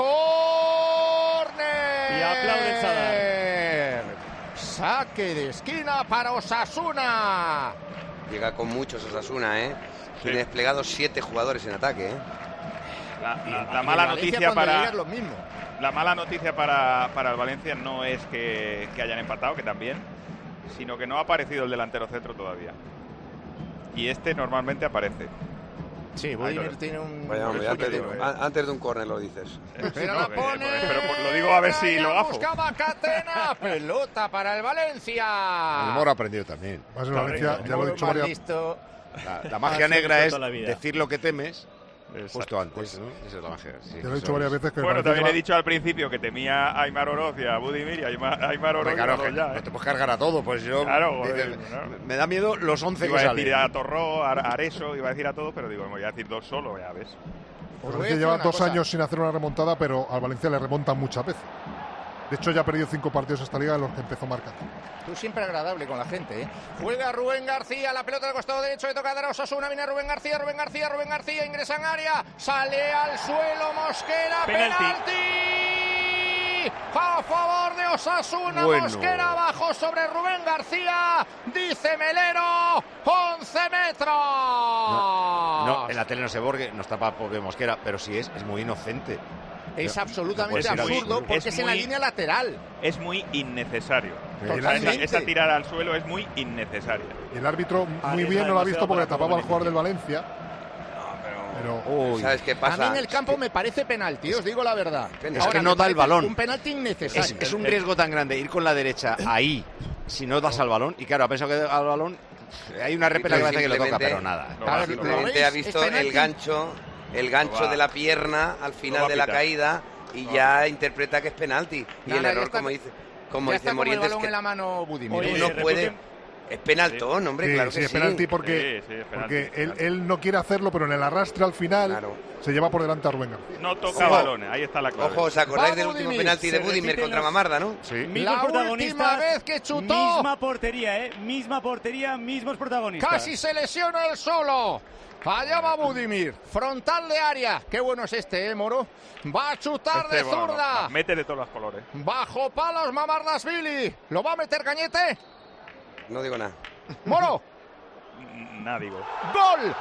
córner. Y aplaude el Sadar. Saque de esquina para Osasuna. Llega con muchos Osasuna, ¿eh? Tiene desplegados siete jugadores en ataque, ¿eh? La, la- la Y mala el Valencia noticia cuando para llega es lo mismo. la mala noticia para, para el Valencia no es que, que hayan empatado, que también, sino que no ha aparecido el delantero centro todavía. Y este normalmente aparece. Sí, Budimir tiene un... Vaya, hombre, antes, de, antes de un córner lo dices. Pero la pone... Pero pues lo digo a ver si lo gafo. Buscaba Catena, pelota para el Valencia. El Moro ha aprendido también. Más en Valencia, ya lo he dicho varias... La, la magia negra es decir lo que temes justo antes, ¿no? Esa es la magia. Sí, te lo he dicho varias veces que bueno, también lleva... he dicho al principio que temía a Aimar Oroz y a Budimir y a Aimar, Aimar Oroz. Claro, que ya, no ¿eh? te puedes cargar a todo, pues yo... Claro, dice, joder, claro. Me da miedo los once iba que a salen. decir a Torró, a Areso, iba a decir a todo, pero digo, voy a decir dos solo, ya ves. Pues Valencia lleva dos cosa. años sin hacer una remontada, pero al Valencia le remontan muchas veces. De hecho, ya ha perdido cinco partidos esta liga en los que empezó marcando. Tú siempre agradable con la gente, ¿eh? Juega Rubén García, la pelota del costado derecho, le toca dar a Osasuna, viene Rubén García, Rubén García, Rubén García, ingresa en área, sale al suelo Mosquera, penalti. penalti a favor de Osasuna, bueno. Mosquera abajo sobre Rubén García, dice Melero, once metros. No, no, en la tele no se borgue, no está para porque Mosquera, pero sí es, es muy inocente. Es no, absolutamente no absurdo porque es, es en muy, la línea lateral. Es muy innecesario. O sea, esa, esa tirada al suelo es muy innecesaria. Y el árbitro muy bien no lo ha visto porque tapaba al jugador del Valencia. Pero, Uy. ¿sabes qué pasa? A mí en el campo me parece penalti, os digo la verdad. Es Ahora, que no da el balón. Un penalti innecesario. Es, es un riesgo tan grande ir con la derecha ahí si no das al balón. Y claro, ha pensado que al balón hay una repela que parece que lo toca, pero nada. Claro, simplemente ha visto el gancho, el gancho de la pierna al final de la caída y ya interpreta que es penalti. Y el error, como dice, como dice Morientes, es que en la mano Budimir. No puede. Es penaltón, hombre, sí, claro sí, que es sí. penalti porque, sí, sí, es penalti, porque es penalti. Él, él no quiere hacerlo, pero en el arrastre al final claro. se lleva por delante a Rubén García. No toca Ojo. balones, ahí está la clave. Ojo, ¿os acordáis Va del Budimir, último penalti de Budimir contra los... Mamarda, no? Sí. La última vez que chutó. Misma portería, ¿eh? Misma portería, mismos protagonistas. Casi se lesiona él solo. Allá va Budimir, frontal de área. Qué bueno es este, ¿eh, Moro? Va a chutar Este, de bueno, zurda. no, no, mete de todos los colores. Bajo palos Mamardashvili. ¿Lo va a meter Cañete? No digo nada. Moro. Nada, digo. ¡Gol!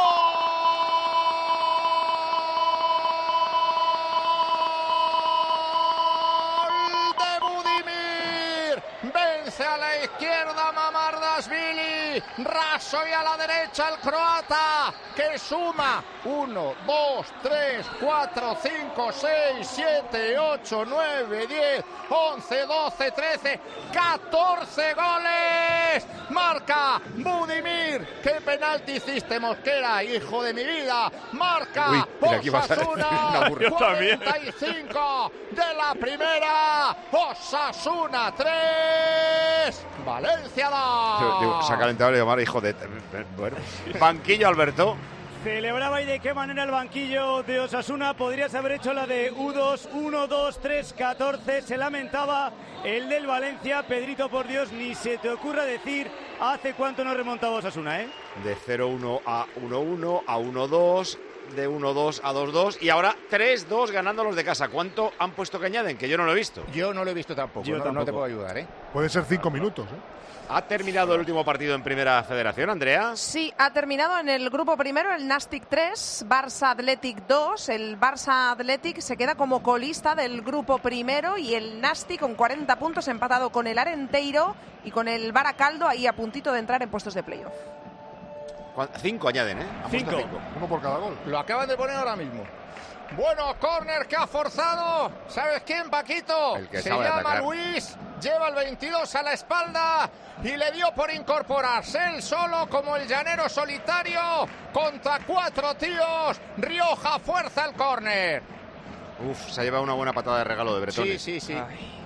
¡Gol de Budimir! Vence a la izquierda Mamardashvili. Raso y a la derecha el croata que suma uno, dos, tres, cuatro, cinco, seis, siete, ocho, nueve, diez, once, doce, trece, catorce goles. Marca Budimir. ¿Qué penalti hiciste, Mosquera, hijo de mi vida? Marca Uy, mira, aquí vas a decir Osasuna. una burrada. cuarenta y cinco de la primera. Osasuna tres. Valencia dos. Digo, se ha calentado el llamar hijo de... Bueno, banquillo, Alberto. Celebraba y de qué manera el banquillo de Osasuna. Podrías haber hecho la de U dos, uno, dos, tres, catorce. Se lamentaba el del Valencia. Pedrito, por Dios, ni se te ocurra decir hace cuánto no remontaba Osasuna, ¿eh? De cero uno a uno uno, a uno dos, de uno dos a dos dos y ahora tres dos ganando los de casa. ¿Cuánto han puesto que añaden? Que yo no lo he visto. Yo no lo he visto tampoco. Yo no, tampoco. no te puedo ayudar, ¿eh? Puede ser cinco minutos, ¿eh? ¿Ha terminado el último partido en Primera Federación, Andrea? Sí, ha terminado en el grupo primero el Nastic tres, Barça Athletic dos. El Barça Athletic se queda como colista del grupo primero y el Nastic con cuarenta puntos empatado con el Arenteiro y con el Baracaldo ahí a puntito de entrar en puestos de playoff. Cinco añaden, ¿eh? Han puesto Cinco. cinco. Uno por cada gol. Lo acaban de poner ahora mismo. Bueno, córner que ha forzado. ¿Sabes quién, Paquito? El que Se sabe llama atacar. Luis. Lleva el veintidós a la espalda y le dio por incorporarse él solo como el llanero solitario contra cuatro tíos. Rioja fuerza el córner. Uf, se ha llevado una buena patada de regalo de Bretón. Sí, sí, sí.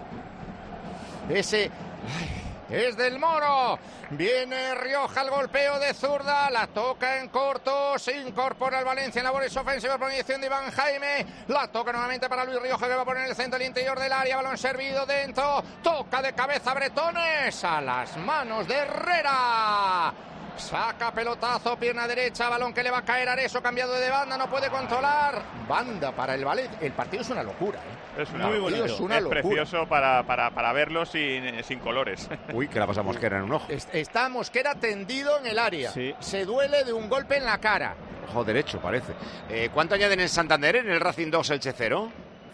Ese es del Moro. Viene Rioja al golpeo de zurda. La toca en corto. Se incorpora el Valencia en labores ofensivas por inyección de Iván Jaime. La toca nuevamente para Luis Rioja que va a poner el centro del interior del área. Balón servido dentro. Toca de cabeza Bretones a las manos de Herrera. Saca pelotazo, pierna derecha, balón que le va a caer a Areso, cambiado de banda, no puede controlar. Banda para el Valencia. El partido es una locura, ¿eh? Es una Muy locura. bonito. Es una locura. precioso para, para, para verlo sin, sin colores. Uy, que la pasa Mosquera en un ojo. Está Mosquera tendido en el área. Sí. Se duele de un golpe en la cara. Ojo derecho, parece. Eh, ¿Cuánto añaden en Santander en el Racing dos Elche cero?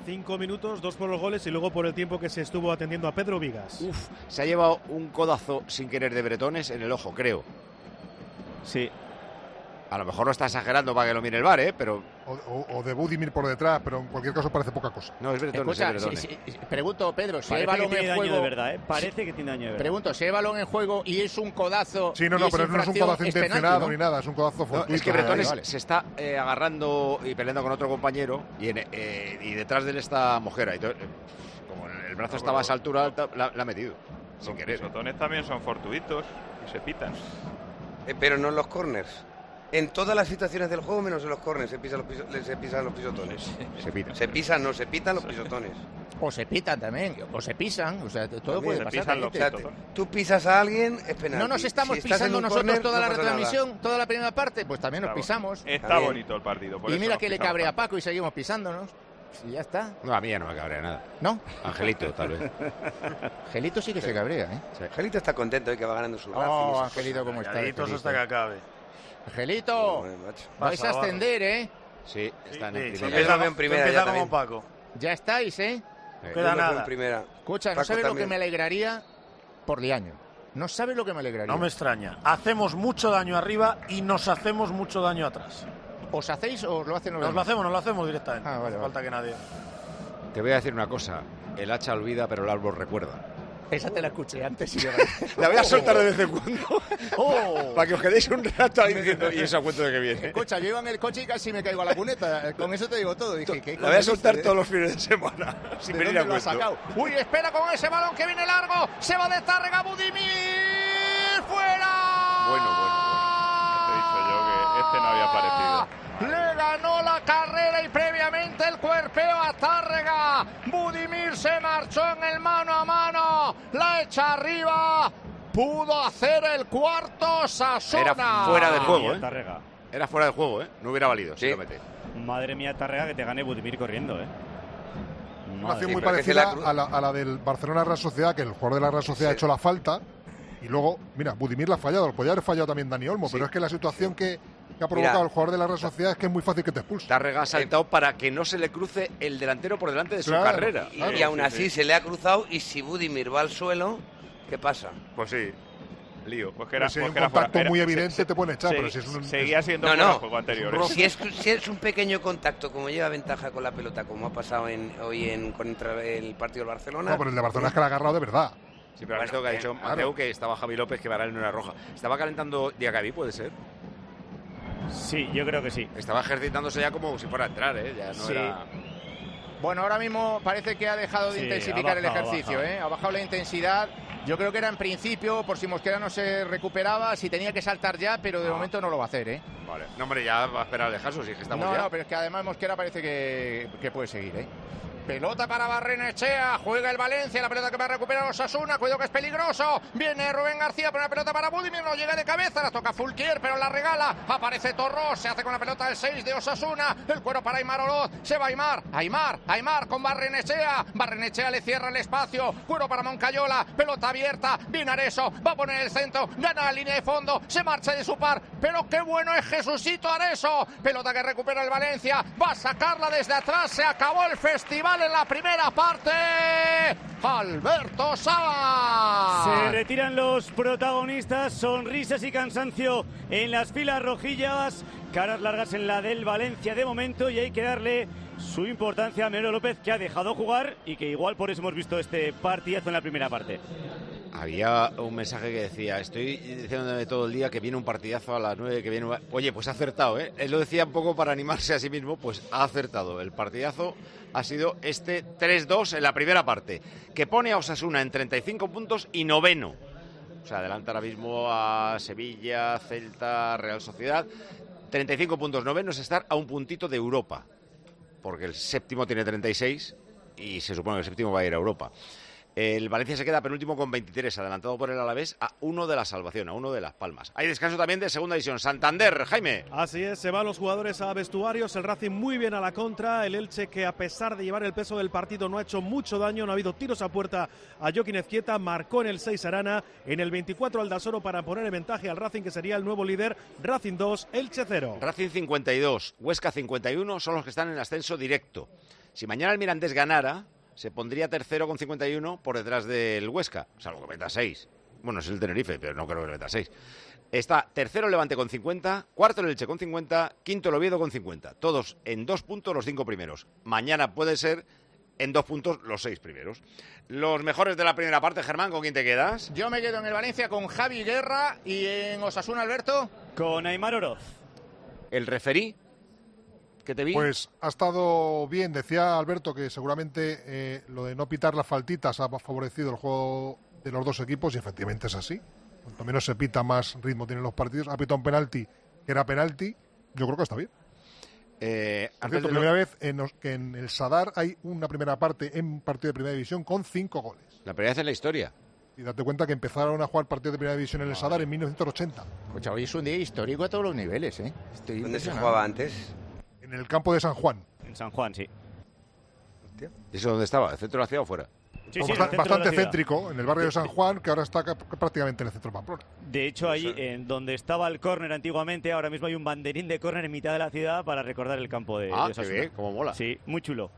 Cinco minutos, dos por los goles y luego por el tiempo que se estuvo atendiendo a Pedro Vigas. Uf, se ha llevado un codazo sin querer de Bretones en el ojo, creo. Sí. A lo mejor lo está exagerando para que lo mire el V A R, ¿eh? Pero... O, o, o de Budimir por detrás, pero en cualquier caso parece poca cosa. No, es Bretones, Escucha, es Bretones. si, si, pregunto, Pedro, si Parece hay balón que tiene en daño juego... de verdad, ¿eh? Parece que tiene daño de verdad. Pregunto, si hay balón en juego y es un codazo... Sí, no, y no, es pero no es un infracción, codazo es penalti, intencionado ¿no? ni nada, es un codazo No, fortuito. es que Bretones vale, vale. se está eh, agarrando y peleando con otro compañero y, en, eh, y detrás de él está Mojera. Y todo, eh, como el brazo No, estaba a pero- esa altura, la, la ha metido. Sin Los querer. pisotones también son fortuitos y se pitan. Eh, pero no en los corners. En todas las situaciones del juego, menos en los corners, se pisan los, piso- se pisan los pisotones. Se pitan. Se pisan, no, se pitan los pisotones. O se pitan también, o se pisan, o sea, todo También puede se pasar. pisan los caliente. pisotones. Tú pisas a alguien, es penalti. No nos estamos Si estás en pisando un nosotros córner, toda no la pasa nada. retransmisión, toda la primera parte, pues también nos Está- pisamos. Está bonito el partido. por Y eso mira nos que le pisamos cabre a tanto. Paco y seguimos pisándonos. Y ya está. No, a mí ya no me cabrea nada. ¿No? Angelito, tal vez. Angelito sí que se cabrea, ¿eh? Sí. Angelito está contento de que va ganando su Racing. y Oh, esas Angelito, ¿cómo está? Calladitos Angelito? hasta que acabe. Angelito, Joder, macho. vais a Pasa, ascender, ¿eh? Sí, están Sí, en sí, primera. Yo empieza, lo veo en primera empieza ya como también. Paco. Ya estáis, ¿eh? Eh, Queda Yo lo veo nada. en primera. Escucha, no Paco sabes lo que también. me alegraría por Liaño. No sabes lo que me alegraría. No me extraña. Hacemos mucho daño arriba y nos hacemos mucho daño atrás. ¿Os hacéis o os lo hacen los Nos lo demás? hacemos, nos lo hacemos directamente. Ah, vale, no hace vale. falta que nadie. Te voy a decir una cosa. El hacha olvida, pero el árbol recuerda. Esa te la escuché antes. Y yo... La voy a soltar de vez en cuando. ¡Oh! Para que os quedéis un rato ahí diciendo, y eso a cuento de que viene. Escucha, yo iba en el coche y casi me caigo a la cuneta. Con eso te digo todo. Dije, ¿qué La voy a soltar coño todos los fines de semana. Sin ¿De venir a dónde lo has cuento. sacado? Uy, espera con ese balón que viene largo. Se va de Tárrega Budimir. ¡Fuera! Bueno, bueno, bueno. Te he dicho yo que este no había aparecido. Le ganó la carrera y previamente el cuerpeo a Tárrega. Budimir se marchó en el mano a mano. La echa arriba. Pudo hacer el cuarto Sasuna. Era fuera de juego, ¿eh? Tárrega. Era fuera de juego, ¿eh? No hubiera valido si Sí. lo mete. Madre mía, Tárrega, que te gane Budimir corriendo, ¿eh. Una acción Sí, muy pero es que se parecida la cru- a la, a la del Barcelona Real Sociedad, que el jugador de la Real Sociedad ha hecho la falta y luego, mira, Budimir la ha fallado, lo podía haber fallado también Dani Olmo, Sí. pero es que la situación que, que ha provocado Mira. el jugador de la Real Sociedad es que es muy fácil que te expulse. Tárrega ha saltado para que no se le cruce el delantero por delante de su Claro. carrera. Y, Claro, y aún sí, así sí. se le ha cruzado y si Budimir va al suelo, ¿qué pasa? Pues sí, lío. Pues que era, Pero si hay pues un que era fuera- contacto era- muy se- evidente se- te pueden echar, se- pero si es un... Seguía siendo No, fuera no. del juego anterior. Si es, si es un pequeño contacto, como lleva ventaja con la pelota, como ha pasado en, hoy en contra el partido del Barcelona. No, pero el de Barcelona es que la ha agarrado de verdad. Sí, pero has visto que ha dicho claro. Mateu que estaba Javi López, que para él no era roja. ¿Estaba calentando Diacabí, puede ser? Sí, yo creo que sí. Estaba ejercitándose ya como si fuera a entrar, ¿eh? Ya no Sí. era... Bueno, ahora mismo parece que ha dejado de Sí, intensificar ha bajado, el ejercicio, ha bajado. ¿eh? Ha bajado la intensidad. Yo creo que era en principio, por si Mosquera no se recuperaba, si tenía que saltar ya, pero de Ah. momento no lo va a hacer, ¿eh? Vale. No, hombre, ya va a esperar al descanso, si es que estamos No, ya. no, pero es que además Mosquera parece que, que puede seguir, ¿eh? Pelota para Barrenechea, juega el Valencia, la pelota que va a recuperar Osasuna, cuidado que es peligroso, viene Rubén García, pero una pelota para Budimir, no llega de cabeza, la toca Fulquier, pero la regala, aparece Torros, se hace con la pelota del seis de Osasuna, el cuero para Aimar Oroz, se va Aimar, Aimar, Aimar con Barrenechea, Barrenechea le cierra el espacio, cuero para Moncayola, pelota abierta, viene Areso, va a poner el centro, gana la línea de fondo, se marcha de su par, pero qué bueno es Jesucito Areso, pelota que recupera el Valencia, va a sacarla desde atrás, se acabó el festival en la primera parte. Alberto Sala. Se retiran los protagonistas, sonrisas y cansancio en las filas rojillas, caras largas en la del Valencia de momento y hay que darle su importancia a Mero López, que ha dejado jugar y que igual por eso hemos visto este partidazo en la primera parte. Había un mensaje que decía, estoy diciéndome todo el día que viene un partidazo a las nueve, que viene un... Oye, pues ha acertado, ¿eh? Él lo decía un poco para animarse a sí mismo, pues ha acertado. El partidazo ha sido este tres dos en la primera parte, que pone a Osasuna en treinta y cinco puntos y noveno. O sea, adelanta ahora mismo a Sevilla, Celta, Real Sociedad. treinta y cinco puntos, noveno es estar a un puntito de Europa, porque el séptimo tiene treinta y seis y se supone que el séptimo va a ir a Europa. El Valencia se queda penúltimo con veintitrés, adelantado por el Alavés a uno de la salvación, a uno de Las Palmas. Hay descanso también de segunda división. Santander, Jaime. Así es, se van los jugadores a vestuarios, el Racing muy bien a la contra, el Elche que a pesar de llevar el peso del partido no ha hecho mucho daño, no ha habido tiros a puerta a Joaquín Ezquieta, marcó en el seis Arana, en el veinticuatro Aldasoro para poner en ventaja al Racing que sería el nuevo líder, Racing dos, Elche cero. Racing cincuenta y dos, Huesca cincuenta y uno son los que están en ascenso directo. Si mañana el Mirandés ganara, se pondría tercero con cincuenta y uno por detrás del Huesca, salvo que meta seis. Bueno, es el Tenerife, pero no creo que meta seis. Está tercero el Levante con cincuenta, cuarto el Elche con cincuenta, quinto el Oviedo con cincuenta. Todos en dos puntos los cinco primeros. Mañana puede ser en dos puntos los seis primeros. Los mejores de la primera parte, Germán, ¿con quién te quedas? Yo me quedo en el Valencia con Javi Guerra y en Osasuna, Alberto. Con Aimar Oroz. ¿El referí? ¿Qué te vi? Pues ha estado bien. Decía Alberto que seguramente eh, lo de no pitar las faltitas ha favorecido el juego de los dos equipos y efectivamente es así. Cuanto menos se pita, más ritmo tienen los partidos. Ha pitado un penalti que era penalti. Yo creo que está bien. Eh, Por cierto, primera vez en los, que en el Sadar hay una primera parte en un partido de primera división con cinco goles. La primera vez en la historia. Y date cuenta que empezaron a jugar partidos de primera división en el Sadar en mil novecientos ochenta. Pues hoy es un día histórico a todos los niveles, ¿eh? Estoy ¿Dónde se impresionado. jugaba antes? En el campo de San Juan. En San Juan, sí. ¿Y eso dónde estaba? ¿El centro de la ciudad o fuera? Sí, Pues sí, en el bastante centro de la ciudad. céntrico, en el barrio de San Juan, que ahora está ca- prácticamente en el centro de Pamplona. De hecho, ahí, en donde estaba el córner antiguamente, ahora mismo hay un banderín de córner en mitad de la ciudad para recordar el campo de, Ah, de qué Osasuna. bien, cómo mola. Sí, muy chulo.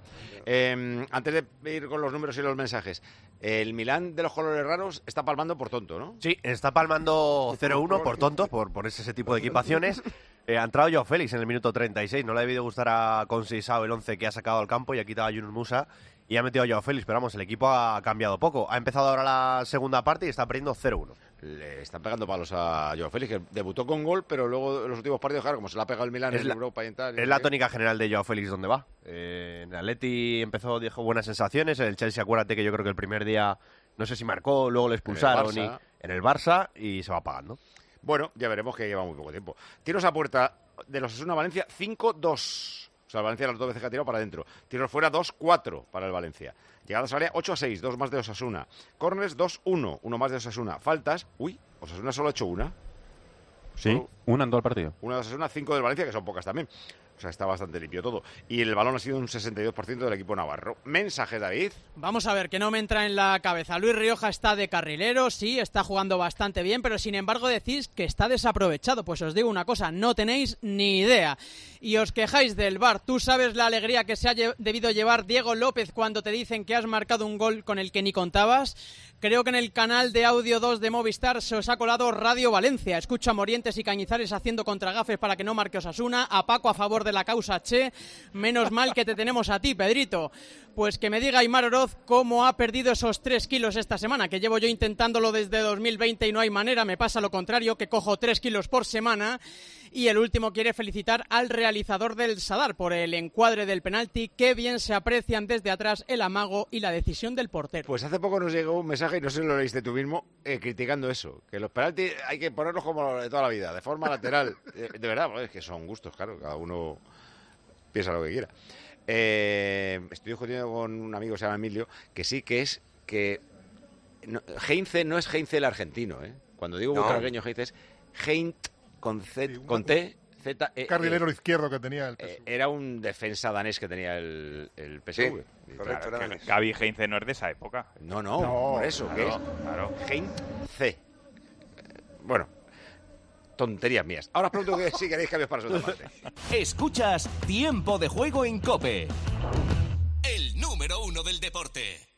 Eh, antes de ir con los números y los mensajes, el Milán de los colores raros está palmando por tonto, ¿no? Sí, está palmando cero uno por tontos, por ponerse ese tipo de equipaciones. Eh, ha entrado Joao Félix en el minuto treinta y seis. No le ha debido gustar a Conceição el once que ha sacado al campo y ha quitado a Yunus Musa y ha metido a Joao Félix. Pero vamos, el equipo ha cambiado poco. Ha empezado ahora la segunda parte y está perdiendo cero uno. Le están pegando palos a Joao Félix, que debutó con gol, pero luego en los últimos partidos, claro, como se le ha pegado el Milán Es en la- Europa y en tal. y Es no la sé qué. tónica general de Joao Félix donde va. Eh, en el Atleti empezó, dijo buenas sensaciones. En el Chelsea, acuérdate que yo creo que el primer día, no sé si marcó, luego le expulsaron. Barça. Y, en el Barça y se va pagando. Bueno, ya veremos que lleva muy poco tiempo. Tiros a puerta de los Osasuna Valencia cinco dos. O sea, el Valencia las dos veces que ha tirado para adentro. Tiros fuera dos cuatro para el Valencia. Llegadas al área ocho a seis, dos más de Osasuna. Corners dos uno, uno más de Osasuna. Faltas, uy, Osasuna solo ha hecho una. Sí, Solo una en todo el partido. Una de Osasuna, cinco del Valencia, que son pocas también. O sea, está bastante limpio todo. Y el balón ha sido un sesenta y dos por ciento del equipo navarro. Mensaje, David. Vamos a ver, que no me entra en la cabeza. Luis Rioja está de carrilero, sí, está jugando bastante bien, pero sin embargo decís que está desaprovechado. Pues os digo una cosa, no tenéis ni idea. Y os quejáis del V A R. Tú sabes la alegría que se ha lle- debido llevar Diego López cuando te dicen que has marcado un gol con el que ni contabas. Creo que en el canal de Audio dos de Movistar se os ha colado Radio Valencia. Escucho a Morientes y Cañizares haciendo contragafes para que no marque Osasuna, a Paco a favor de la causa Che. Menos mal que te tenemos a ti, Pedrito. Pues que me diga Aimar Oroz cómo ha perdido esos tres kilos esta semana, que llevo yo intentándolo desde dos mil veinte y no hay manera, me pasa lo contrario, que cojo tres kilos por semana. Y el último quiere felicitar al realizador del Sadar por el encuadre del penalti. Qué bien se aprecian desde atrás el amago y la decisión del portero. Pues hace poco nos llegó un mensaje, y no sé si lo leíste tú mismo, eh, criticando eso. Que los penaltis hay que ponerlos como los de toda la vida, de forma lateral. Eh, de verdad, pues, es que son gustos, claro, cada uno piensa lo que quiera. Eh, estoy discutiendo con un amigo que se llama Emilio, que sí que es que no, Heinze no es Heinze el argentino, ¿eh? Cuando digo No. butragueño, Heinze es Heinz con, Z, con T, Z, E, E. Carrilero izquierdo que tenía el P S V. Eh, era un defensa danés que tenía el, el P S V. Sí, correcto, Claro, era que danés. Gaby Heinze no es de esa época. No, no, No, por eso, claro, que es claro. Heinze. Eh, Bueno, tonterías mías. Ahora os pregunto que si queréis cambios para la segunda parte. Escuchas Tiempo de Juego en COPE. El número uno del deporte.